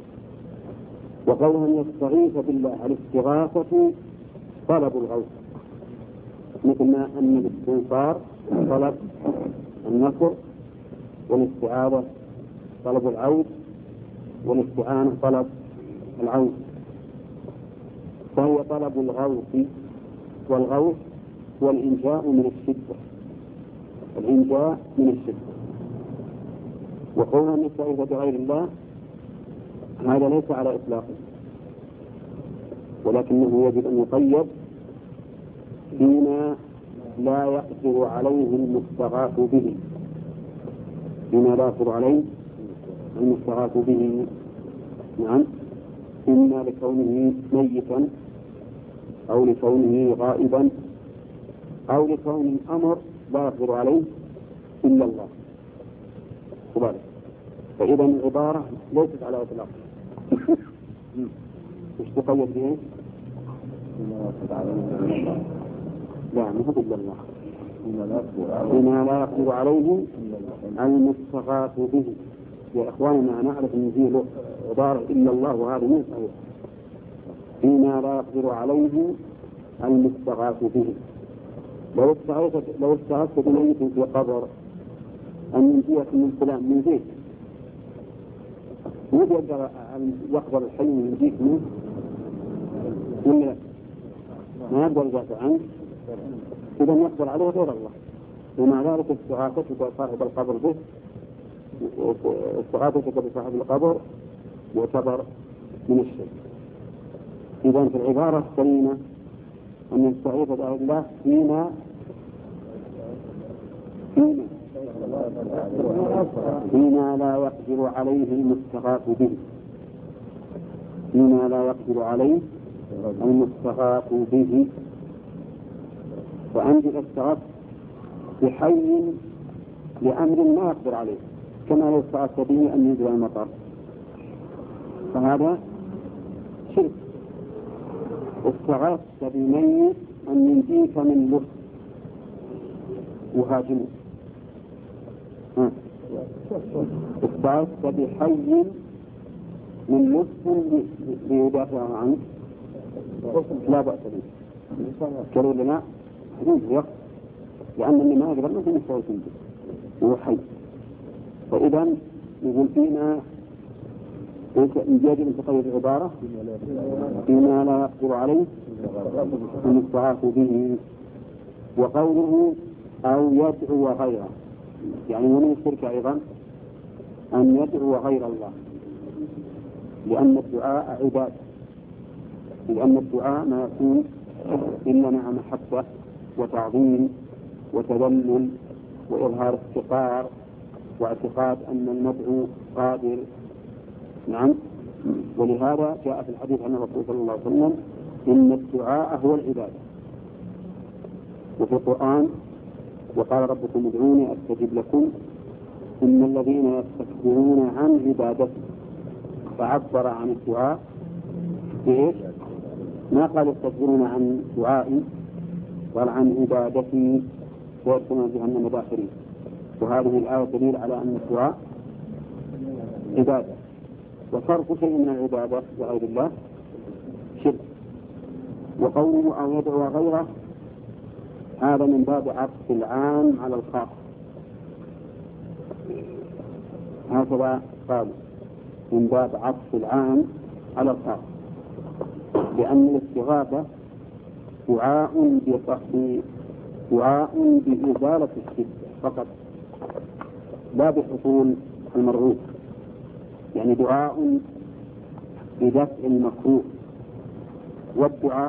وقوله أن يستغيث بالله الاستغاثة طلب الغوث، مثل ما أن الاستنصار طلب النصر، والاستعاذة طلب العود، والاستعانة طلب العون، فهو طلب الغوث، والغوث هو الإنجاء من الشدة، الإنجاء من الشدة. وقولنا نستعيذ بغير الله هذا ليس على إطلاقه، ولكنه يجب أن يقيد فيما لا يقدر عليه المستغاث به، فيما لا يقدر عليه المستغاث به. نعم، إما لكونه ميتا أو لكونه غائبا أو لكون الأمر لا يقدر عليه إلا الله سبحانه. فإذا العبارة ليست على إطلاق. وش تقيد به؟ لا مو إلا الله، بما لا يقدر عليه المستغاث به. يا إخواننا نعرف أن فيه عبارة إلا الله وهذا مو صحيح. بما لا يقدر عليه المستغاث به. لو استغاثت لو استغاثت بميت في قبر أن ينجيك من فلان من زيت، مو يقدر يقبر الحي وينجيك منه ولا ما يقدر يدافع عنه، إذا يقدر عليه غير الله. ومع ذلك استغاثتك صاحب القبر به، استغاثتك بصاحب القبر يعتبر من الشرك. إذا في العبارة السليمة أن نستعيذ بغير الله فيما فيما فيما لا يقدر عليه المستغاث به، فيما لا يقدر عليه المستغاث به. وأنت استغاثت بحي لأمر ما يقدر عليه، كما لو استغاثت به أن ينزل المطر، فهذا شرك. استغاثت بميت أن ينجيك من لص وهاجمه، استغاثت بحي من لص ليدافع عنك لا بأس به. قالوا لنا لأن النماء قبل ما كان يستغيث به هو حي. فإذا يقول فينا يجب أن تقيد العبارة فيما لا يقدر عليه المستغاث به. وقوله أو يدعو غيره، يعني ومن الشرك أيضا أن يدعو غير الله، لأن الدعاء عبادة، لأن الدعاء ما يكون إلا مع محبة وتعظيم وتذلل وإظهار افتقار واعتقاد أن المدعو قادر. نعم، ولهذا جاء في الحديث عن الرسول صلى الله عليه وسلم إن الدعاء هو العبادة. وفي القرآن وقال ربكم ادعوني أستجب لكم إن الذين يستكبرون عن عبادتي، فعبر عن الدعاء بإيش؟ ما قال يستكبرون عن دعائي، قال عن عبادتي ويدخلون جهنم داخلين. وهذه الآية دليل على أن الدعاء عبادة، وصرف شيء من العبادة لغير الله شرك. وقوله أو يدعو غيره هذا من باب عطف العام على الخاص، هكذا قالوا من باب عطف العام على الخاص، لأن الاستغاثة دعاء دعاء بإزالة الشدة فقط لا بحصول المرغوب، يعني دعاء بدفع المكروه. والدعاء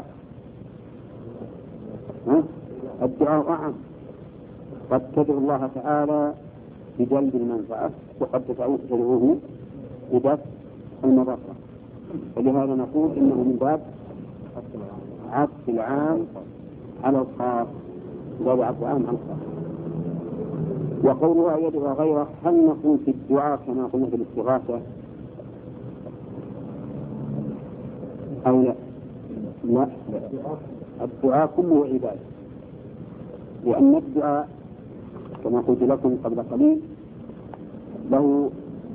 ها؟ الدعاء أعم، قد تدعو الله تعالى بجلب المنفعة وقد تدعوه بدفع المضرة. ولهذا نقول إنه من باب عطف العام على الخاص، باب عطف العام على الخاص. وقولها يدعو غيره، هل نقول في الدعاء كما قلنا في الاستغاثة أو لا؟ لا، الدعاء كله عبادة، لأن الدعاء كما قلت لكم قبل قليل له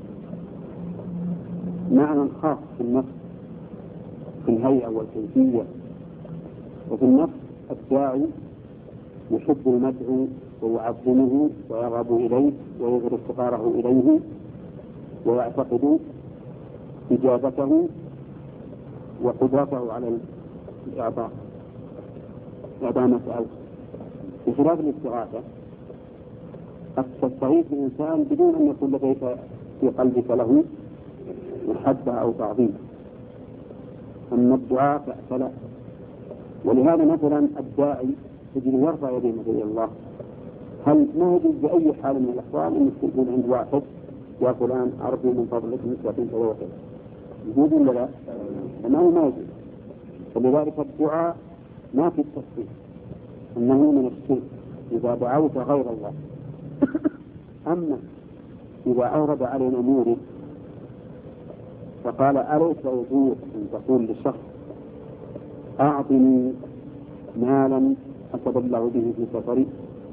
معنى خاص في النفس في الهيئة والكيفية. وفي النفس الداعي يحب المدعو ويعظمه ويرغب إليه ويظهر افتقاره إليه ويعتقد إجابته وقدرته على الإعطاء إعطاء مسألة، بخلاف الاستغاثة قد تستغيث الإنسان بدون أن يكون لديك في قلبك له محبة أو تعظيم. أما الدعاء فلا. ولهذا مثلا الداعي تجد يرفع يديه إلى الله، هل ما يجوز بأي حال من الأحوال أن تكون عند واحد يا فلان أرجو من فضلك مثل توكل، يجوز ولا لا؟ أنه ما يجوز. فلذلك الدعاء ما في التصديق أنه من الشرك إذا دعوت غير الله. أما إذا أورد علينا مورد فقال أليس وجوه أن تقول للشخص أعطني مالا أتبلغ به في سفري،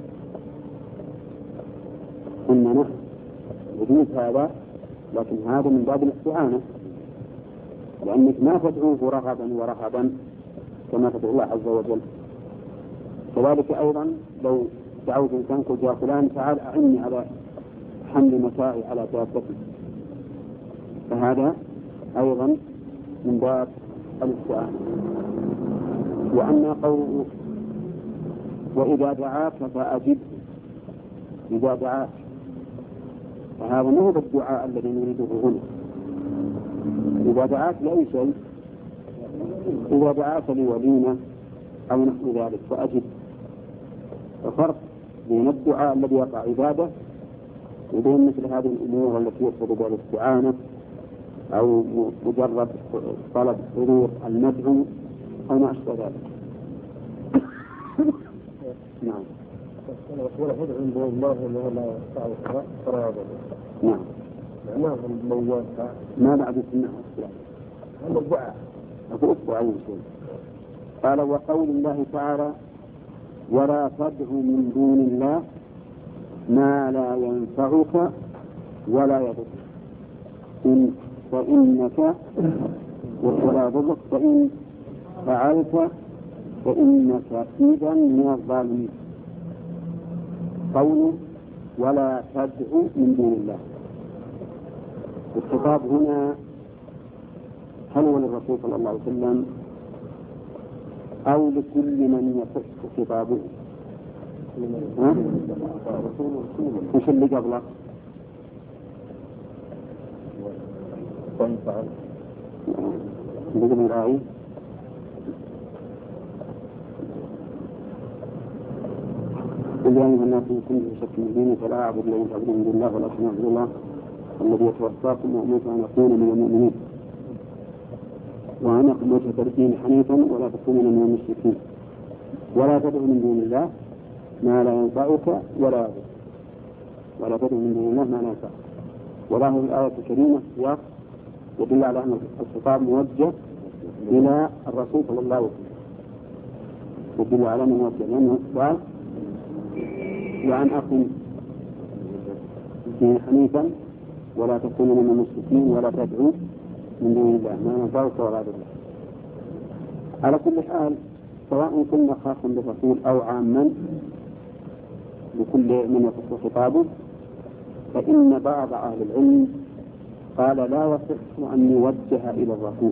قلنا نحن يجوز هذا، لكن هذا من باب الاستعانة، لأنك ما تدعوه رغبا ورهبا كما تدعو الله عز وجل. كذلك أيضا لو دعوت إنسان قلت يا فلان تعال أعني على حمل متاعي على دابتي، فهذا أيضا من باب الاستعانة. وأما قوله وإذا دعاك فأجب، إذا دعاك فهذا ما هو الدعاء الذي نريده هنا. إذا دعاك لأي شيء، إذا دعاك لوليمة أو نحو ذلك فأجب. وفرق بين الدعاء الذي يقع عبادة وبين مثل هذه الأمور التي يقصد بها الاستعانة أو مجرد طلب حضور المدعو أو ما أشبه ذلك. نعم. ولا يدعو عند الله أنه لا يستطيع قرابة. نعم. معناه الموت. ما بعد سنة الصلاة. هذا الدعاء. أقول أي شيء. قال وقول الله تعالى ولا تدع من دون الله ما لا ينفعك ولا يضرك إن فإنك ولا يضرك فإن فعلت فإنك إذا من الظالمين. قوله ولا تدع من دون الله، الخطاب هنا هل هو للرسول صلى الله عليه وسلم أو لكل من يصح خطابه؟ ها؟ وش اللي قبله؟ اللي قبل الآية قل يا أيها الناس إن كنتم في شك من ديني فلا أعبد الذين تعبدون من دون الله ولكن أعبد الله الذي يتوفاكم وأمرت أن أكون من المؤمنين وأنا أمرت بالدين حنيفا ولا تكونن من المشركين ولا تدع من دون الله ما لا ينفعك ولا يضرك ولا تدع من دون الله ما لا ينفعك. وله الآية الكريمة سياق يدل على أن الخطاب موجه إلى الرسول صلى الله عليه وسلم، يدل على أنه موجه لأنه قال وأن أقم دين حنيفا ولا تكونن من المشركين ولا تدعو من دون الله ما ينفعك ولا يضرك. على كل حال سواء كنا خاصا بالرسول أو عاما لكل من يخص خطابه، فإن بعض أهل العلم قال لا يصح أن يوجه إلى الرسول،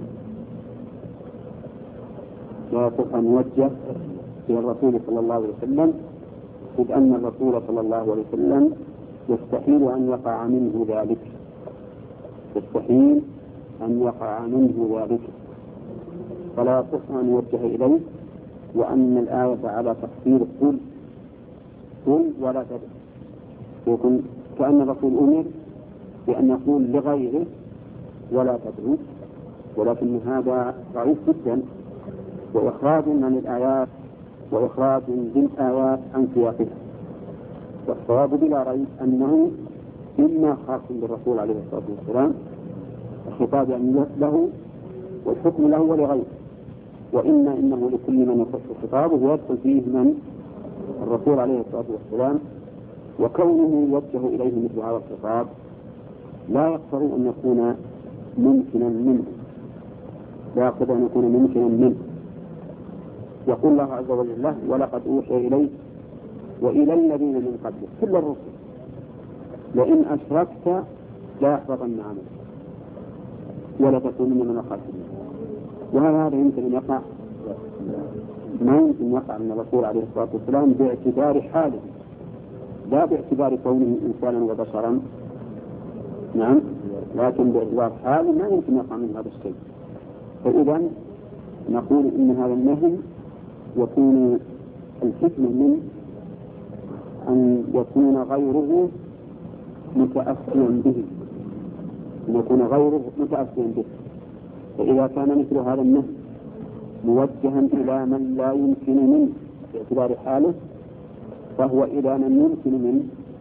لا يصح أن يوجه إلى الرسول صلى الله عليه وسلم، إذ أن الرسول صلى الله عليه وسلم يستحيل أن يقع منه ذلك، يستحيل أن يقع منه ذلك، فلا يصح أن يوجه إليه. وأن الآية على تقدير قل قل ولا تدع، يكون كأن الرسول أمر بأن يقول لغيره ولا تدعو، ولكن هذا ضعيف جدا وإخراج عن الآيات وإخراج بالآيات عن سياقها. والصواب بلا ريب أنه إما خاص بالرسول عليه الصلاة والسلام الخطاب يعني له والحكم له ولغيره، وإما إنه لكل من يخص خطابه ويدخل فيه من الرسول عليه الصلاة والسلام. وكونه يوجه إليه مثل هذا الخطاب لا يقتضي أن يكون ممكنا منه، لا يقتضي أن يكون ممكنا منه. يقول الله عز وجل له ولقد أوحي إليك وإلى الذين من قبلك كل الرسل لئن أشركت لا يحبطن عملك ولا تكونن من الخاسرين. وهذا هذا يمكن أن يقع ما يمكن يقع من الرسول عليه الصلاة والسلام باعتبار حاله لا باعتبار كونه إنسانا وبشرا، نعم، لكن باعتبار حاله ما يمكن يقع من هذا الشيء. فإذا نقول إن هذا النهي يكون الحكمة من أن يكون غيره متأسيا به، أن يكون غيره متأسيا به. فإذا كان مثل هذا النهي موجها إلى من لا يمكن منه باعتبار حاله فهو إلى من يمكن منه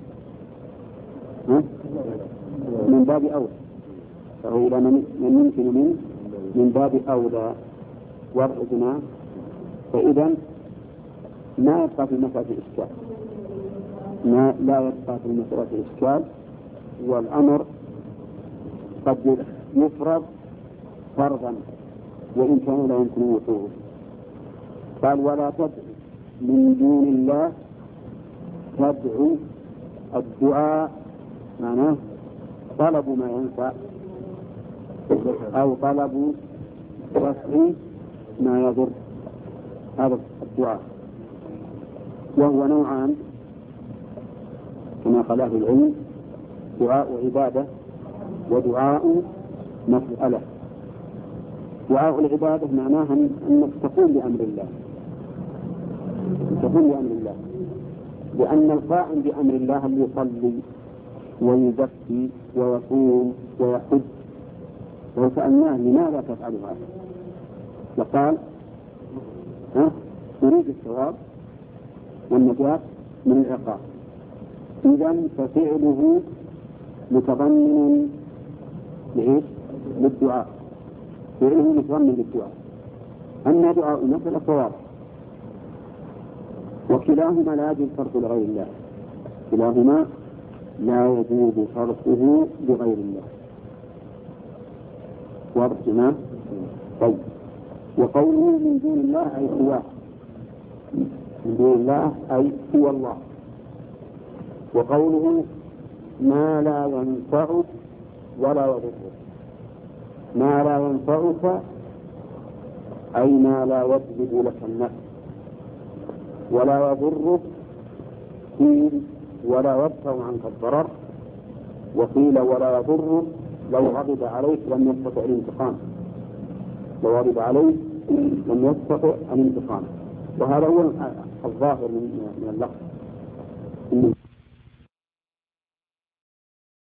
من باب أولى، فهو إلى من يمكن منه من باب أولى وضعنا. فإذا ما يبقى في المسألة إشكال، ما لا يبقى في المسألة إشكال، والأمر قد يفرض فرضا وإن كان لا يمكن وقوعه. قال ولا تدعو من دون الله، تدعو الدعاء معناه طلب ما ينفع أو طلب رفع ما يضر، هذا الدعاء. وهو نوعان كما قال أهل العلم: دعاء عبادة ودعاء مسألة. دعاء العبادة معناها أنك تقوم بأمر الله، تقوم بأمر الله، لأن القائم بأمر الله اللي يصلي ويزكي ويصوم ويحج لو سألناه لماذا تفعل هذا لقال ها أريد الثواب والنجاة من العقاب. إذن ففعله متضمن للدعاء، فعله متضمن للدعاء. أما دعاء المسألة صواب، وكلاهما لا يجوز صرفه لغير الله، كلاهما لا يجوز صرفه لغير الله. واضح جماعة؟ طيب. وقوله من دون الله أي سواه، من دون الله أي هو الله. وقوله ما لا ينفعك ولا يضرك، ما لا ينفعك أي ما لا يجلب لك النفع، ولا يضرك قيل ولا يدفع عنك الضرر، وقيل ولا يضرك لو غضب عليك لم يستطع الانتقام، لو غضب عليك لم يستطع الانتقام. وهذا هو الظاهر من اللفظ.